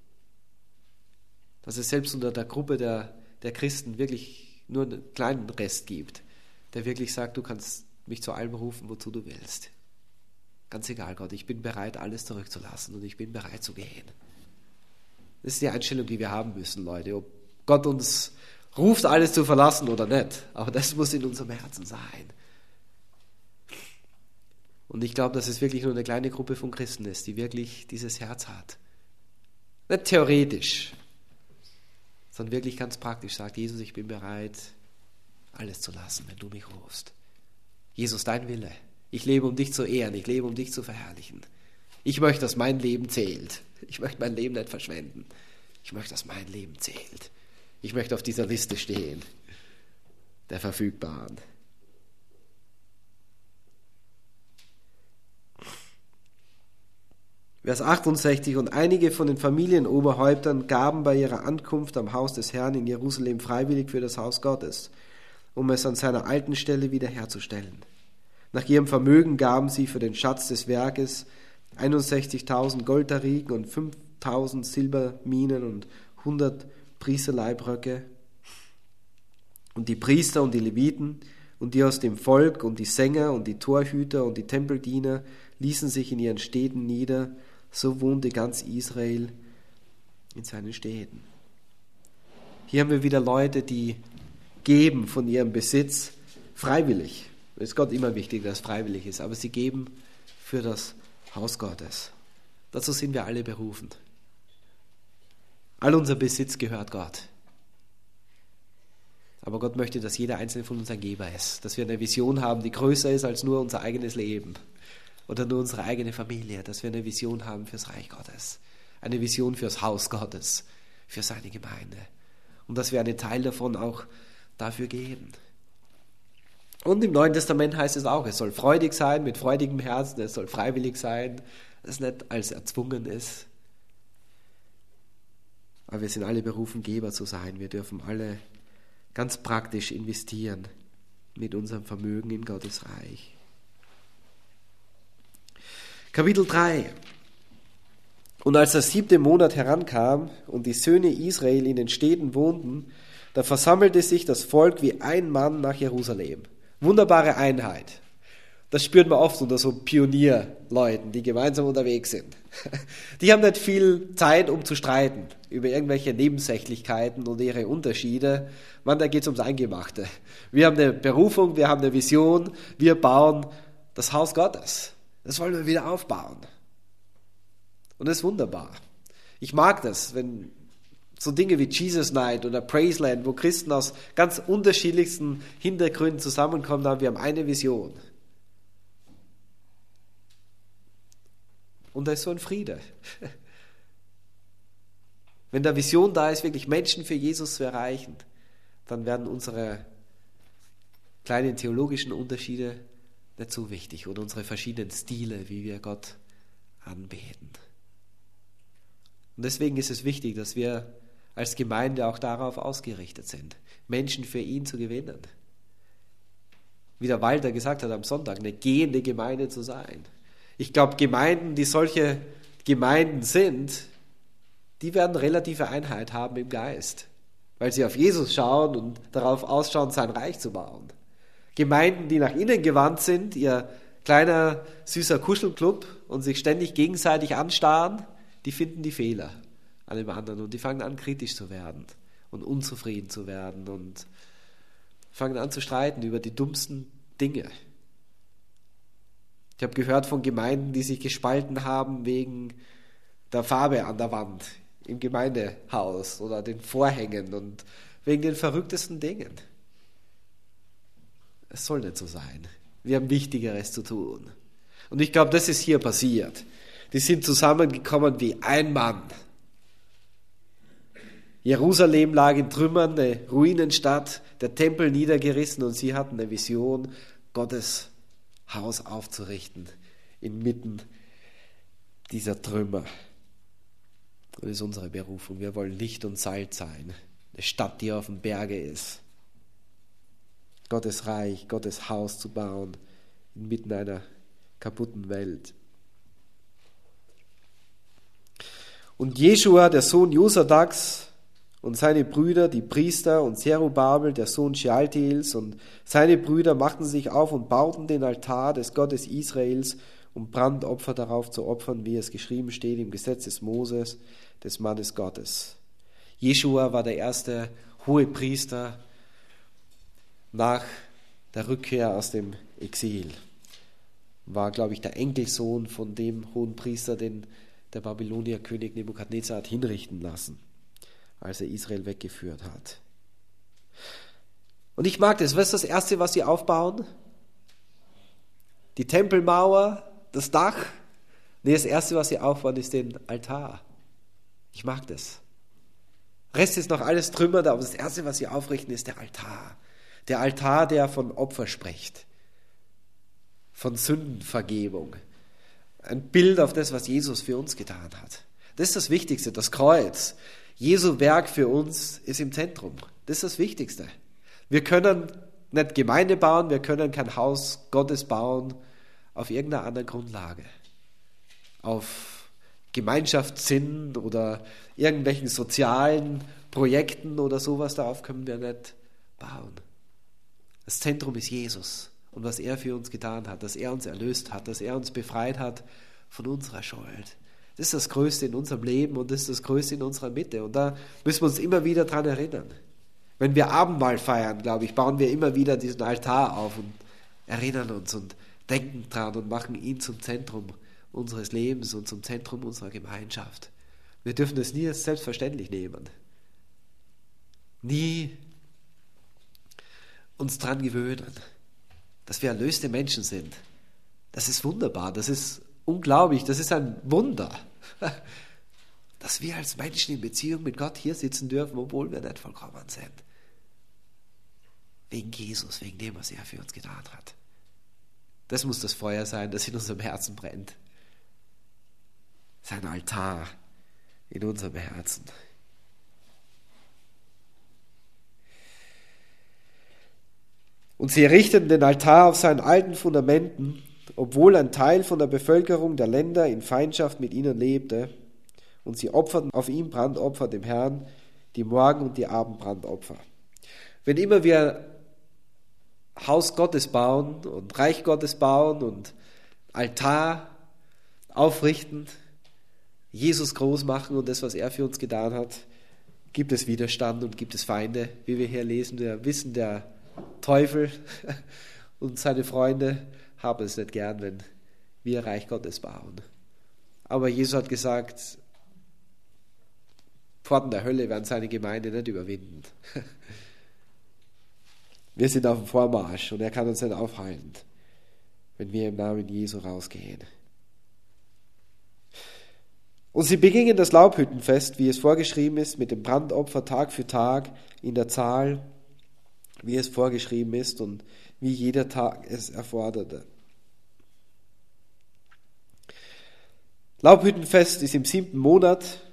dass es selbst unter der Gruppe der, der Christen wirklich nur einen kleinen Rest gibt, der wirklich sagt, du kannst mich zu allem rufen, wozu du willst. Ganz egal, Gott, ich bin bereit, alles zurückzulassen und ich bin bereit zu gehen. Das ist die Einstellung, die wir haben müssen, Leute. Ob Gott uns ruft, alles zu verlassen oder nicht, aber das muss in unserem Herzen sein. Und ich glaube, dass es wirklich nur eine kleine Gruppe von Christen ist, die wirklich dieses Herz hat. Nicht theoretisch, sondern wirklich ganz praktisch sagt, Jesus, ich bin bereit, alles zu lassen, wenn du mich rufst. Jesus, dein Wille. Ich lebe, um dich zu ehren. Ich lebe, um dich zu verherrlichen. Ich möchte, dass mein Leben zählt. Ich möchte mein Leben nicht verschwenden. Ich möchte, dass mein Leben zählt. Ich möchte auf dieser Liste stehen, der Verfügbaren. Vers achtundsechzig, und einige von den Familienoberhäuptern gaben bei ihrer Ankunft am Haus des Herrn in Jerusalem freiwillig für das Haus Gottes, um es an seiner alten Stelle wiederherzustellen. Nach ihrem Vermögen gaben sie für den Schatz des Werkes einundsechzigtausend Goldtariken und fünftausend Silberminen und hundert Priesterleibröcke. Und die Priester und die Leviten und die aus dem Volk und die Sänger und die Torhüter und die Tempeldiener ließen sich in ihren Städten nieder. So wohnte ganz Israel in seinen Städten. Hier haben wir wieder Leute, die geben von ihrem Besitz freiwillig. Es ist Gott immer wichtig, dass es freiwillig ist, aber sie geben für das Haus Gottes. Dazu sind wir alle berufen. All unser Besitz gehört Gott. Aber Gott möchte, dass jeder einzelne von uns ein Geber ist, dass wir eine Vision haben, die größer ist als nur unser eigenes Leben oder nur unsere eigene Familie, dass wir eine Vision haben fürs Reich Gottes, eine Vision fürs Haus Gottes, für seine Gemeinde und dass wir einen Teil davon auch dafür geben. Und im Neuen Testament heißt es auch, es soll freudig sein, mit freudigem Herzen, es soll freiwillig sein, dass es nicht als erzwungen ist. Aber wir sind alle berufen, Geber zu sein. Wir dürfen alle ganz praktisch investieren mit unserem Vermögen in Gottes Reich. Kapitel drei. Und als der siebte Monat herankam und die Söhne Israel in den Städten wohnten, da versammelte sich das Volk wie ein Mann nach Jerusalem. Wunderbare Einheit. Das spürt man oft unter so Pionierleuten, die gemeinsam unterwegs sind. Die haben nicht viel Zeit, um zu streiten über irgendwelche Nebensächlichkeiten und ihre Unterschiede. Man, da geht es ums Eingemachte. Wir haben eine Berufung, wir haben eine Vision, wir bauen das Haus Gottes. Das wollen wir wieder aufbauen. Und das ist wunderbar. Ich mag das, wenn so Dinge wie Jesus Night oder Praiseland, wo Christen aus ganz unterschiedlichsten Hintergründen zusammenkommen, haben wir haben eine Vision. Und da ist so ein Friede. Wenn da Vision da ist, wirklich Menschen für Jesus zu erreichen, dann werden unsere kleinen theologischen Unterschiede nicht so wichtig oder unsere verschiedenen Stile, wie wir Gott anbeten. Und deswegen ist es wichtig, dass wir als Gemeinde auch darauf ausgerichtet sind, Menschen für ihn zu gewinnen. Wie der Walter gesagt hat am Sonntag, eine gehende Gemeinde zu sein. Ich glaube, Gemeinden, die solche Gemeinden sind, die werden relative Einheit haben im Geist, weil sie auf Jesus schauen und darauf ausschauen, sein Reich zu bauen. Gemeinden, die nach innen gewandt sind, ihr kleiner, süßer Kuschelclub und sich ständig gegenseitig anstarren, die finden die Fehler an dem anderen und die fangen an, kritisch zu werden und unzufrieden zu werden und fangen an zu streiten über die dummsten Dinge. Ich habe gehört von Gemeinden, die sich gespalten haben wegen der Farbe an der Wand im Gemeindehaus oder den Vorhängen und wegen den verrücktesten Dingen. Es soll nicht so sein. Wir haben Wichtigeres zu tun. Und ich glaube, das ist hier passiert. Die sind zusammengekommen wie ein Mann. Jerusalem lag in Trümmern, eine Ruinenstadt, der Tempel niedergerissen und sie hatten eine Vision, Gottes Haus aufzurichten inmitten dieser Trümmer. Das ist unsere Berufung. Wir wollen Licht und Salz sein. Eine Stadt, die auf dem Berge ist. Gottes Reich, Gottes Haus zu bauen inmitten einer kaputten Welt. Und Jeschua, der Sohn Josadaks, und seine Brüder, die Priester, und Zerubabel, der Sohn Shealtiels, und seine Brüder machten sich auf und bauten den Altar des Gottes Israels, um Brandopfer darauf zu opfern, wie es geschrieben steht im Gesetz des Moses, des Mannes Gottes. Jeschua war der erste Hohepriester nach der Rückkehr aus dem Exil. War, glaube ich, der Enkelsohn von dem Hohenpriester, den der Babylonierkönig Nebukadnezar hat hinrichten lassen, als er Israel weggeführt hat. Und ich mag das. Was ist das Erste, was sie aufbauen? Die Tempelmauer, das Dach? Nee, das Erste, was sie aufbauen, ist den Altar. Ich mag das. Rest ist noch alles Trümmer, aber das Erste, was sie aufrichten, ist der Altar. Der Altar, der von Opfer spricht. Von Sündenvergebung. Ein Bild auf das, was Jesus für uns getan hat. Das ist das Wichtigste, das Kreuz. Jesu Werk für uns ist im Zentrum. Das ist das Wichtigste. Wir können nicht Gemeinde bauen, wir können kein Haus Gottes bauen auf irgendeiner anderen Grundlage. Auf Gemeinschaftssinn oder irgendwelchen sozialen Projekten oder sowas, darauf können wir nicht bauen. Das Zentrum ist Jesus und was er für uns getan hat, dass er uns erlöst hat, dass er uns befreit hat von unserer Schuld. Das ist das Größte in unserem Leben und das ist das Größte in unserer Mitte. Und da müssen wir uns immer wieder dran erinnern. Wenn wir Abendmahl feiern, glaube ich, bauen wir immer wieder diesen Altar auf und erinnern uns und denken dran und machen ihn zum Zentrum unseres Lebens und zum Zentrum unserer Gemeinschaft. Wir dürfen es nie als selbstverständlich nehmen. Nie uns dran gewöhnen, dass wir erlöste Menschen sind. Das ist wunderbar, das ist unglaublich, das ist ein Wunder, dass wir als Menschen in Beziehung mit Gott hier sitzen dürfen, obwohl wir nicht vollkommen sind. Wegen Jesus, wegen dem, was er für uns getan hat. Das muss das Feuer sein, das in unserem Herzen brennt. Sein Altar in unserem Herzen. Und sie errichteten den Altar auf seinen alten Fundamenten, obwohl ein Teil von der Bevölkerung der Länder in Feindschaft mit ihnen lebte. Und sie opferten auf ihm Brandopfer dem Herrn, die Morgen- und die Abendbrandopfer. Wenn immer wir Haus Gottes bauen und Reich Gottes bauen und Altar aufrichten, Jesus groß machen und das, was er für uns getan hat, gibt es Widerstand und gibt es Feinde, wie wir hier lesen. Wir wissen, der Teufel und seine Freunde haben es nicht gern, wenn wir Reich Gottes bauen. Aber Jesus hat gesagt, Pforten der Hölle werden seine Gemeinde nicht überwinden. Wir sind auf dem Vormarsch und er kann uns nicht aufhalten, wenn wir im Namen Jesu rausgehen. Und sie begingen das Laubhüttenfest, wie es vorgeschrieben ist, mit dem Brandopfer Tag für Tag in der Zahl, wie es vorgeschrieben ist und wie jeder Tag es erforderte. Laubhüttenfest ist im siebten Monat,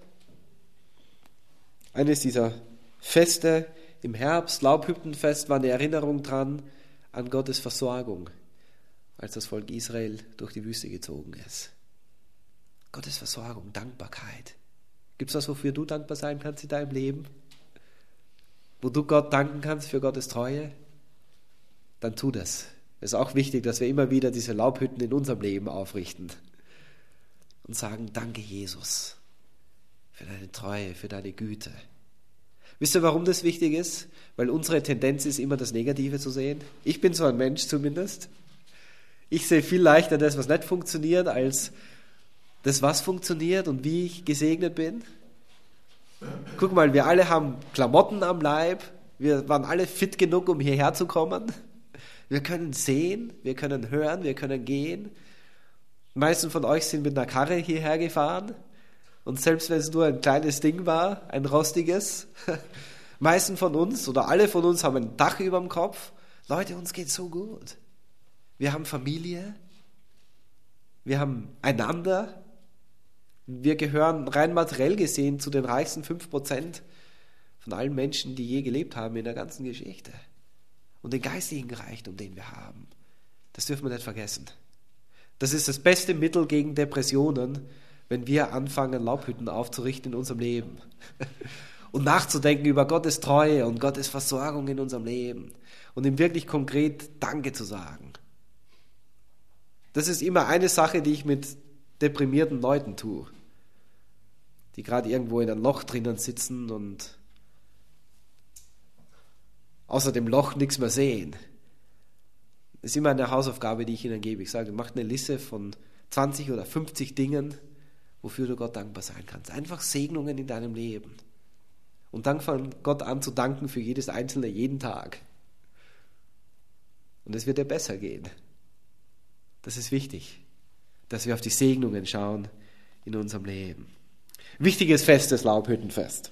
eines dieser Feste im Herbst. Laubhüttenfest war eine Erinnerung dran an Gottes Versorgung, als das Volk Israel durch die Wüste gezogen ist. Gottes Versorgung, Dankbarkeit. Gibt es was, wofür du dankbar sein kannst in deinem Leben? Wo du Gott danken kannst für Gottes Treue? Dann tu das. Es ist auch wichtig, dass wir immer wieder diese Laubhütten in unserem Leben aufrichten und sagen, danke Jesus für deine Treue, für deine Güte. Wisst ihr, warum das wichtig ist? Weil unsere Tendenz ist, immer das Negative zu sehen. Ich bin so ein Mensch zumindest. Ich sehe viel leichter das, was nicht funktioniert, als das, was funktioniert und wie ich gesegnet bin. Guck mal, wir alle haben Klamotten am Leib. Wir waren alle fit genug, um hierher zu kommen. Wir können sehen, wir können hören, wir können gehen. Die meisten von euch sind mit einer Karre hierher gefahren. Und selbst wenn es nur ein kleines Ding war, ein rostiges, meisten von uns oder alle von uns haben ein Dach über dem Kopf. Leute, uns geht so gut. Wir haben Familie. Wir haben einander. Wir gehören rein materiell gesehen zu den reichsten fünf Prozent von allen Menschen, die je gelebt haben in der ganzen Geschichte. Und den geistigen Reichtum, den wir haben, das dürfen wir nicht vergessen. Das ist das beste Mittel gegen Depressionen, wenn wir anfangen, Laubhütten aufzurichten in unserem Leben und nachzudenken über Gottes Treue und Gottes Versorgung in unserem Leben und ihm wirklich konkret Danke zu sagen. Das ist immer eine Sache, die ich mit deprimierten Leuten tue, die gerade irgendwo in einem Loch drinnen sitzen und außer dem Loch nichts mehr sehen. Das ist immer eine Hausaufgabe, die ich ihnen gebe. Ich sage, macht eine Liste von zwanzig oder fünfzig Dingen, wofür du Gott dankbar sein kannst. Einfach Segnungen in deinem Leben. Und dann von Gott an zu danken für jedes einzelne, jeden Tag. Und es wird dir besser gehen. Das ist wichtig, dass wir auf die Segnungen schauen in unserem Leben. Wichtiges Fest, das Laubhüttenfest.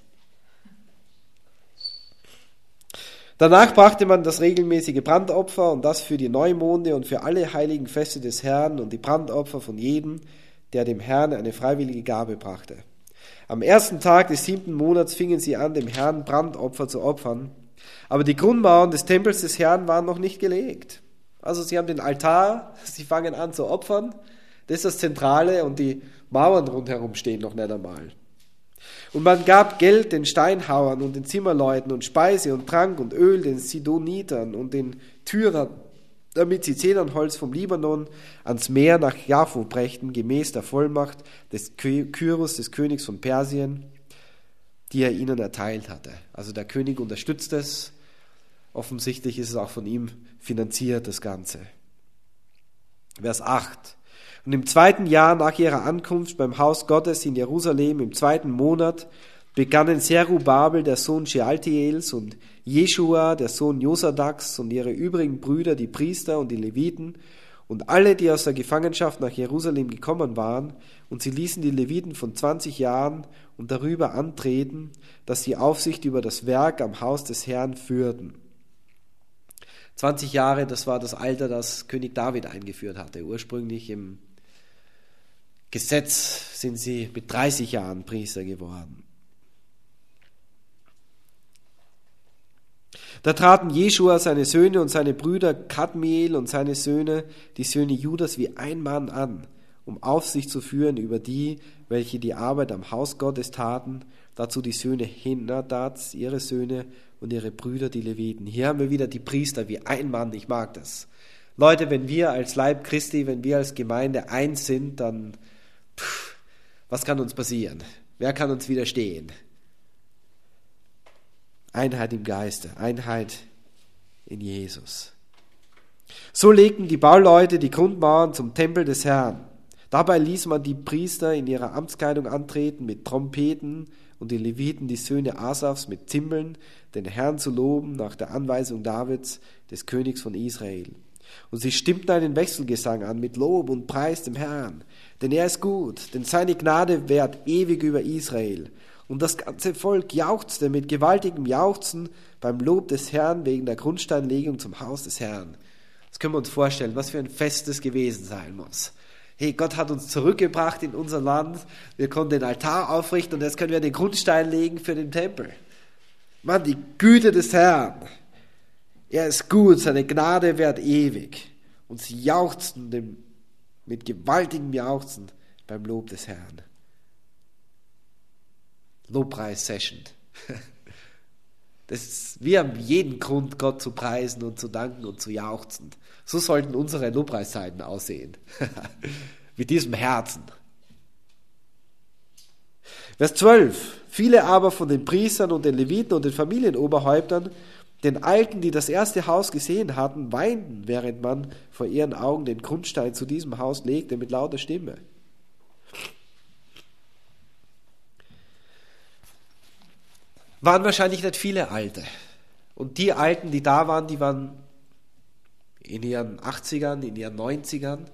Danach brachte man das regelmäßige Brandopfer und das für die Neumonde und für alle heiligen Feste des Herrn und die Brandopfer von jedem, der dem Herrn eine freiwillige Gabe brachte. Am ersten Tag des siebten Monats fingen sie an, dem Herrn Brandopfer zu opfern, aber die Grundmauern des Tempels des Herrn waren noch nicht gelegt. Also sie haben den Altar, sie fangen an zu opfern, das ist das Zentrale und die Mauern rundherum stehen noch nicht einmal. Und man gab Geld den Steinhauern und den Zimmerleuten und Speise und Trank und Öl den Sidonitern und den Tyrern, damit sie Zedernholz vom Libanon ans Meer nach Jaffo brächten, gemäß der Vollmacht des Kyros, des Königs von Persien, die er ihnen erteilt hatte. Also der König unterstützt es. Offensichtlich ist es auch von ihm finanziert, das Ganze. Vers acht. Und im zweiten Jahr nach ihrer Ankunft beim Haus Gottes in Jerusalem, im zweiten Monat, begannen Zerubabel, der Sohn Shealtiels, und Jeschua, der Sohn Josadaks, und ihre übrigen Brüder, die Priester und die Leviten, und alle, die aus der Gefangenschaft nach Jerusalem gekommen waren, und sie ließen die Leviten von zwanzig Jahren und darüber antreten, dass sie Aufsicht über das Werk am Haus des Herrn führten. zwanzig Jahre, das war das Alter, das König David eingeführt hatte. Ursprünglich im Gesetz sind sie mit dreißig Jahren Priester geworden. Da traten Jeschua, seine Söhne und seine Brüder Kadmiel und seine Söhne, die Söhne Judas, wie ein Mann an, um Aufsicht zu führen über die, welche die Arbeit am Haus Gottes taten, dazu die Söhne Henadads, ihre Söhne und ihre Brüder, die Leviten. Hier haben wir wieder die Priester wie ein Mann, ich mag das. Leute, wenn wir als Leib Christi, wenn wir als Gemeinde eins sind, dann, pff, was kann uns passieren? Wer kann uns widerstehen? Einheit im Geiste, Einheit in Jesus. So legten die Bauleute die Grundmauern zum Tempel des Herrn. Dabei ließ man die Priester in ihrer Amtskleidung antreten mit Trompeten und die Leviten, die Söhne Asafs, mit Zimbeln, den Herrn zu loben nach der Anweisung Davids, des Königs von Israel. Und sie stimmten einen Wechselgesang an mit Lob und Preis dem Herrn, denn er ist gut, denn seine Gnade währt ewig über Israel. Und das ganze Volk jauchzte mit gewaltigem Jauchzen beim Lob des Herrn wegen der Grundsteinlegung zum Haus des Herrn. Das können wir uns vorstellen, was für ein Fest das gewesen sein muss. Hey, Gott hat uns zurückgebracht in unser Land, wir konnten den Altar aufrichten und jetzt können wir den Grundstein legen für den Tempel. Mann, die Güte des Herrn. Er ist gut, seine Gnade währt ewig. Und sie jauchzten dem, mit gewaltigem Jauchzen beim Lob des Herrn. Lobpreis-Session. Das ist, wir haben jeden Grund, Gott zu preisen und zu danken und zu jauchzen. So sollten unsere Lobpreiszeiten aussehen. Mit diesem Herzen. Vers zwölf. Viele aber von den Priestern und den Leviten und den Familienoberhäuptern, den Alten, die das erste Haus gesehen hatten, weinten, während man vor ihren Augen den Grundstein zu diesem Haus legte mit lauter Stimme. Waren wahrscheinlich nicht viele Alte. Und die Alten, die da waren, die waren in ihren achtzigern, in ihren neunzigern.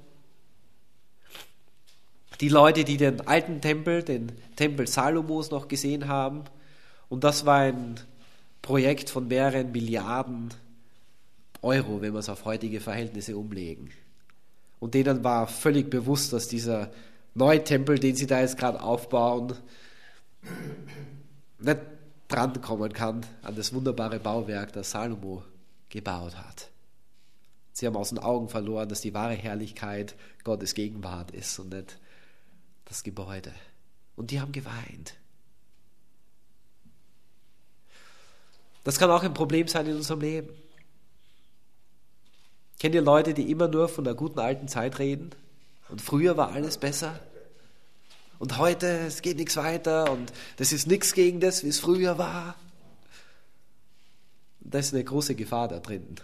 Die Leute, die den alten Tempel, den Tempel Salomos noch gesehen haben. Und das war ein Projekt von mehreren Milliarden Euro, wenn wir es auf heutige Verhältnisse umlegen. Und denen war völlig bewusst, dass dieser neue Tempel, den sie da jetzt gerade aufbauen, nicht drankommen kann an das wunderbare Bauwerk, das Salomo gebaut hat. Sie haben aus den Augen verloren, dass die wahre Herrlichkeit Gottes Gegenwart ist und nicht das Gebäude. Und die haben geweint. Das kann auch ein Problem sein in unserem Leben. Kennt ihr Leute, die immer nur von der guten alten Zeit reden? Und früher war alles besser? Und heute, es geht nichts weiter und das ist nichts gegen das, wie es früher war. Da ist eine große Gefahr da drin.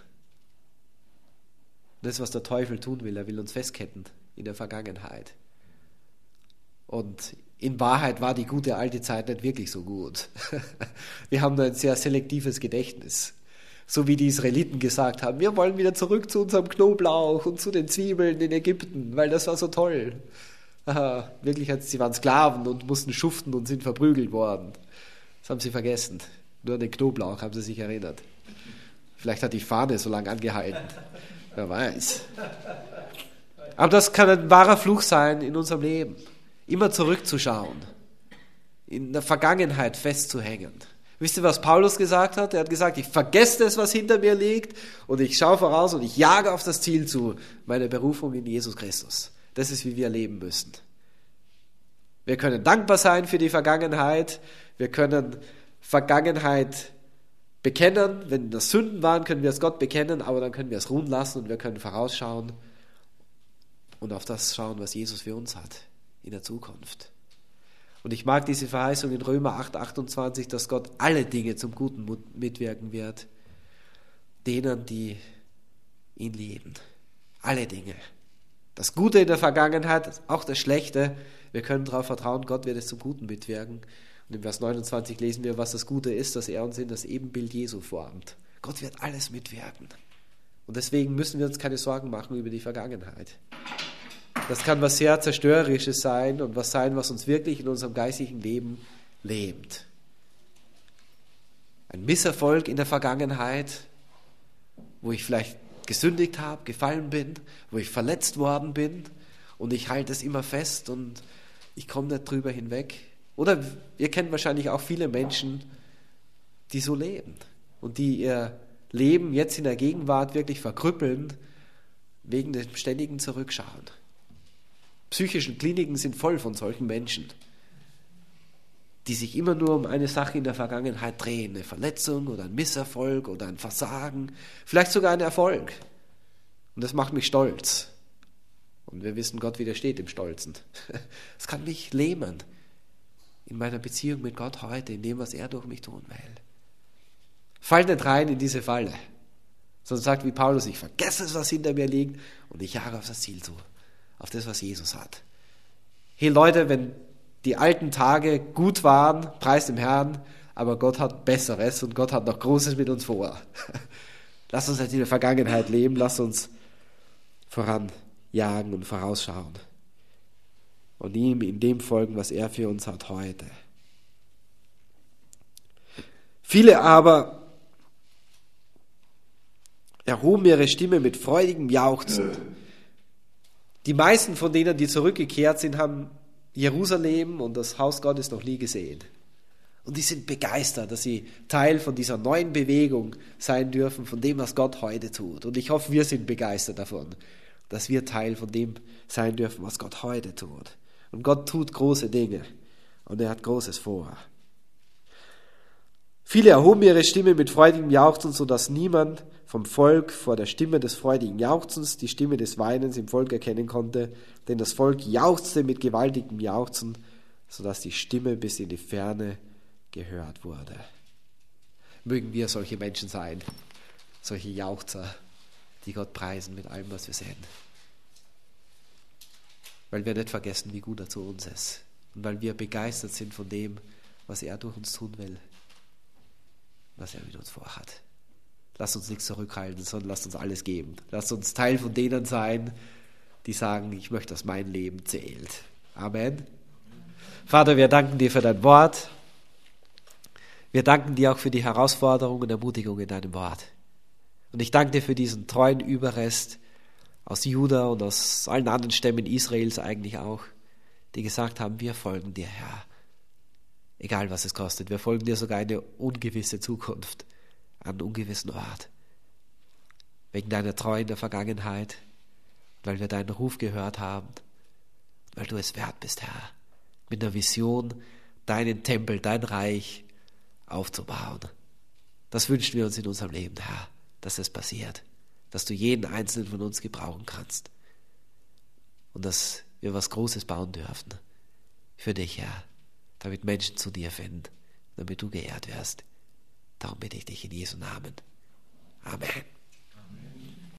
Das, was der Teufel tun will, er will uns festketten in der Vergangenheit. Und in Wahrheit war die gute alte Zeit nicht wirklich so gut. Wir haben da ein sehr selektives Gedächtnis. So wie die Israeliten gesagt haben, wir wollen wieder zurück zu unserem Knoblauch und zu den Zwiebeln in Ägypten, weil das war so toll. Aha, wirklich, sie waren Sklaven und mussten schuften und sind verprügelt worden. Das haben sie vergessen. Nur an den Knoblauch haben sie sich erinnert. Vielleicht hat die Fahne so lange angehalten. Wer weiß. Aber das kann ein wahrer Fluch sein in unserem Leben. Immer zurückzuschauen. In der Vergangenheit festzuhängen. Wisst ihr, was Paulus gesagt hat? Er hat gesagt, ich vergesse das, was hinter mir liegt und ich schaue voraus und ich jage auf das Ziel zu, meine Berufung in Jesus Christus. Das ist, wie wir leben müssen. Wir können dankbar sein für die Vergangenheit. Wir können Vergangenheit bekennen. Wenn das Sünden waren, können wir es Gott bekennen, aber dann können wir es ruhen lassen und wir können vorausschauen und auf das schauen, was Jesus für uns hat in der Zukunft. Und ich mag diese Verheißung in Römer acht, achtundzwanzig, dass Gott alle Dinge zum Guten mitwirken wird, denen, die ihn lieben. Alle Dinge. Das Gute in der Vergangenheit, auch das Schlechte. Wir können darauf vertrauen, Gott wird es zum Guten mitwirken. Und im Vers neunundzwanzig lesen wir, was das Gute ist, dass er uns in das Ebenbild Jesu formt. Gott wird alles mitwirken. Und deswegen müssen wir uns keine Sorgen machen über die Vergangenheit. Das kann was sehr Zerstörerisches sein und was sein, was uns wirklich in unserem geistlichen Leben lähmt. Ein Misserfolg in der Vergangenheit, wo ich vielleicht gesündigt habe, gefallen bin, wo ich verletzt worden bin und ich halte es immer fest und ich komme nicht drüber hinweg. Oder ihr kennt wahrscheinlich auch viele Menschen, die so leben und die ihr Leben jetzt in der Gegenwart wirklich verkrüppeln, wegen dem ständigen Zurückschauen. Psychischen Kliniken sind voll von solchen Menschen, die sich immer nur um eine Sache in der Vergangenheit drehen, eine Verletzung oder ein Misserfolg oder ein Versagen, vielleicht sogar ein Erfolg. Und das macht mich stolz. Und wir wissen, Gott widersteht dem Stolzen. Es kann mich lähmen in meiner Beziehung mit Gott heute, in dem, was er durch mich tun will. Fall nicht rein in diese Falle, sondern sagt wie Paulus, ich vergesse es, was hinter mir liegt und ich jage auf das Ziel zu, auf das, was Jesus hat. Hey Leute, wenn die alten Tage gut waren, preis dem Herrn, aber Gott hat Besseres und Gott hat noch Großes mit uns vor. Lass uns nicht in der Vergangenheit leben, lass uns voranjagen und vorausschauen und ihm in dem folgen, was er für uns hat heute. Viele aber erhoben ihre Stimme mit freudigem Jauchzen. Die meisten von denen, die zurückgekehrt sind, haben Jerusalem und das Haus Gottes noch nie gesehen. Und die sind begeistert, dass sie Teil von dieser neuen Bewegung sein dürfen, von dem, was Gott heute tut. Und ich hoffe, wir sind begeistert davon, dass wir Teil von dem sein dürfen, was Gott heute tut. Und Gott tut große Dinge und er hat Großes vor. Viele erhoben ihre Stimme mit freudigem Jauchzen, sodass niemand vom Volk vor der Stimme des freudigen Jauchzens die Stimme des Weinens im Volk erkennen konnte, denn das Volk jauchzte mit gewaltigem Jauchzen, sodass die Stimme bis in die Ferne gehört wurde. Mögen wir solche Menschen sein, solche Jauchzer, die Gott preisen mit allem, was wir sehen. Weil wir nicht vergessen, wie gut er zu uns ist und weil wir begeistert sind von dem, was er durch uns tun will, was er mit uns vorhat. Lasst uns nichts zurückhalten, sondern lasst uns alles geben. Lasst uns Teil von denen sein, die sagen, ich möchte, dass mein Leben zählt. Amen. Vater, wir danken dir für dein Wort. Wir danken dir auch für die Herausforderung und Ermutigung in deinem Wort. Und ich danke dir für diesen treuen Überrest aus Juda und aus allen anderen Stämmen Israels eigentlich auch, die gesagt haben, wir folgen dir, Herr. Egal, was es kostet. Wir folgen dir sogar eine ungewisse Zukunft an einem ungewissen Ort. Wegen deiner Treue in der Vergangenheit, weil wir deinen Ruf gehört haben, weil du es wert bist, Herr, mit einer Vision, deinen Tempel, dein Reich aufzubauen. Das wünschen wir uns in unserem Leben, Herr, dass es passiert, dass du jeden einzelnen von uns gebrauchen kannst und dass wir was Großes bauen dürfen für dich, Herr, damit Menschen zu dir finden, damit du geehrt wirst. Darum bitte ich dich in Jesu Namen. Amen.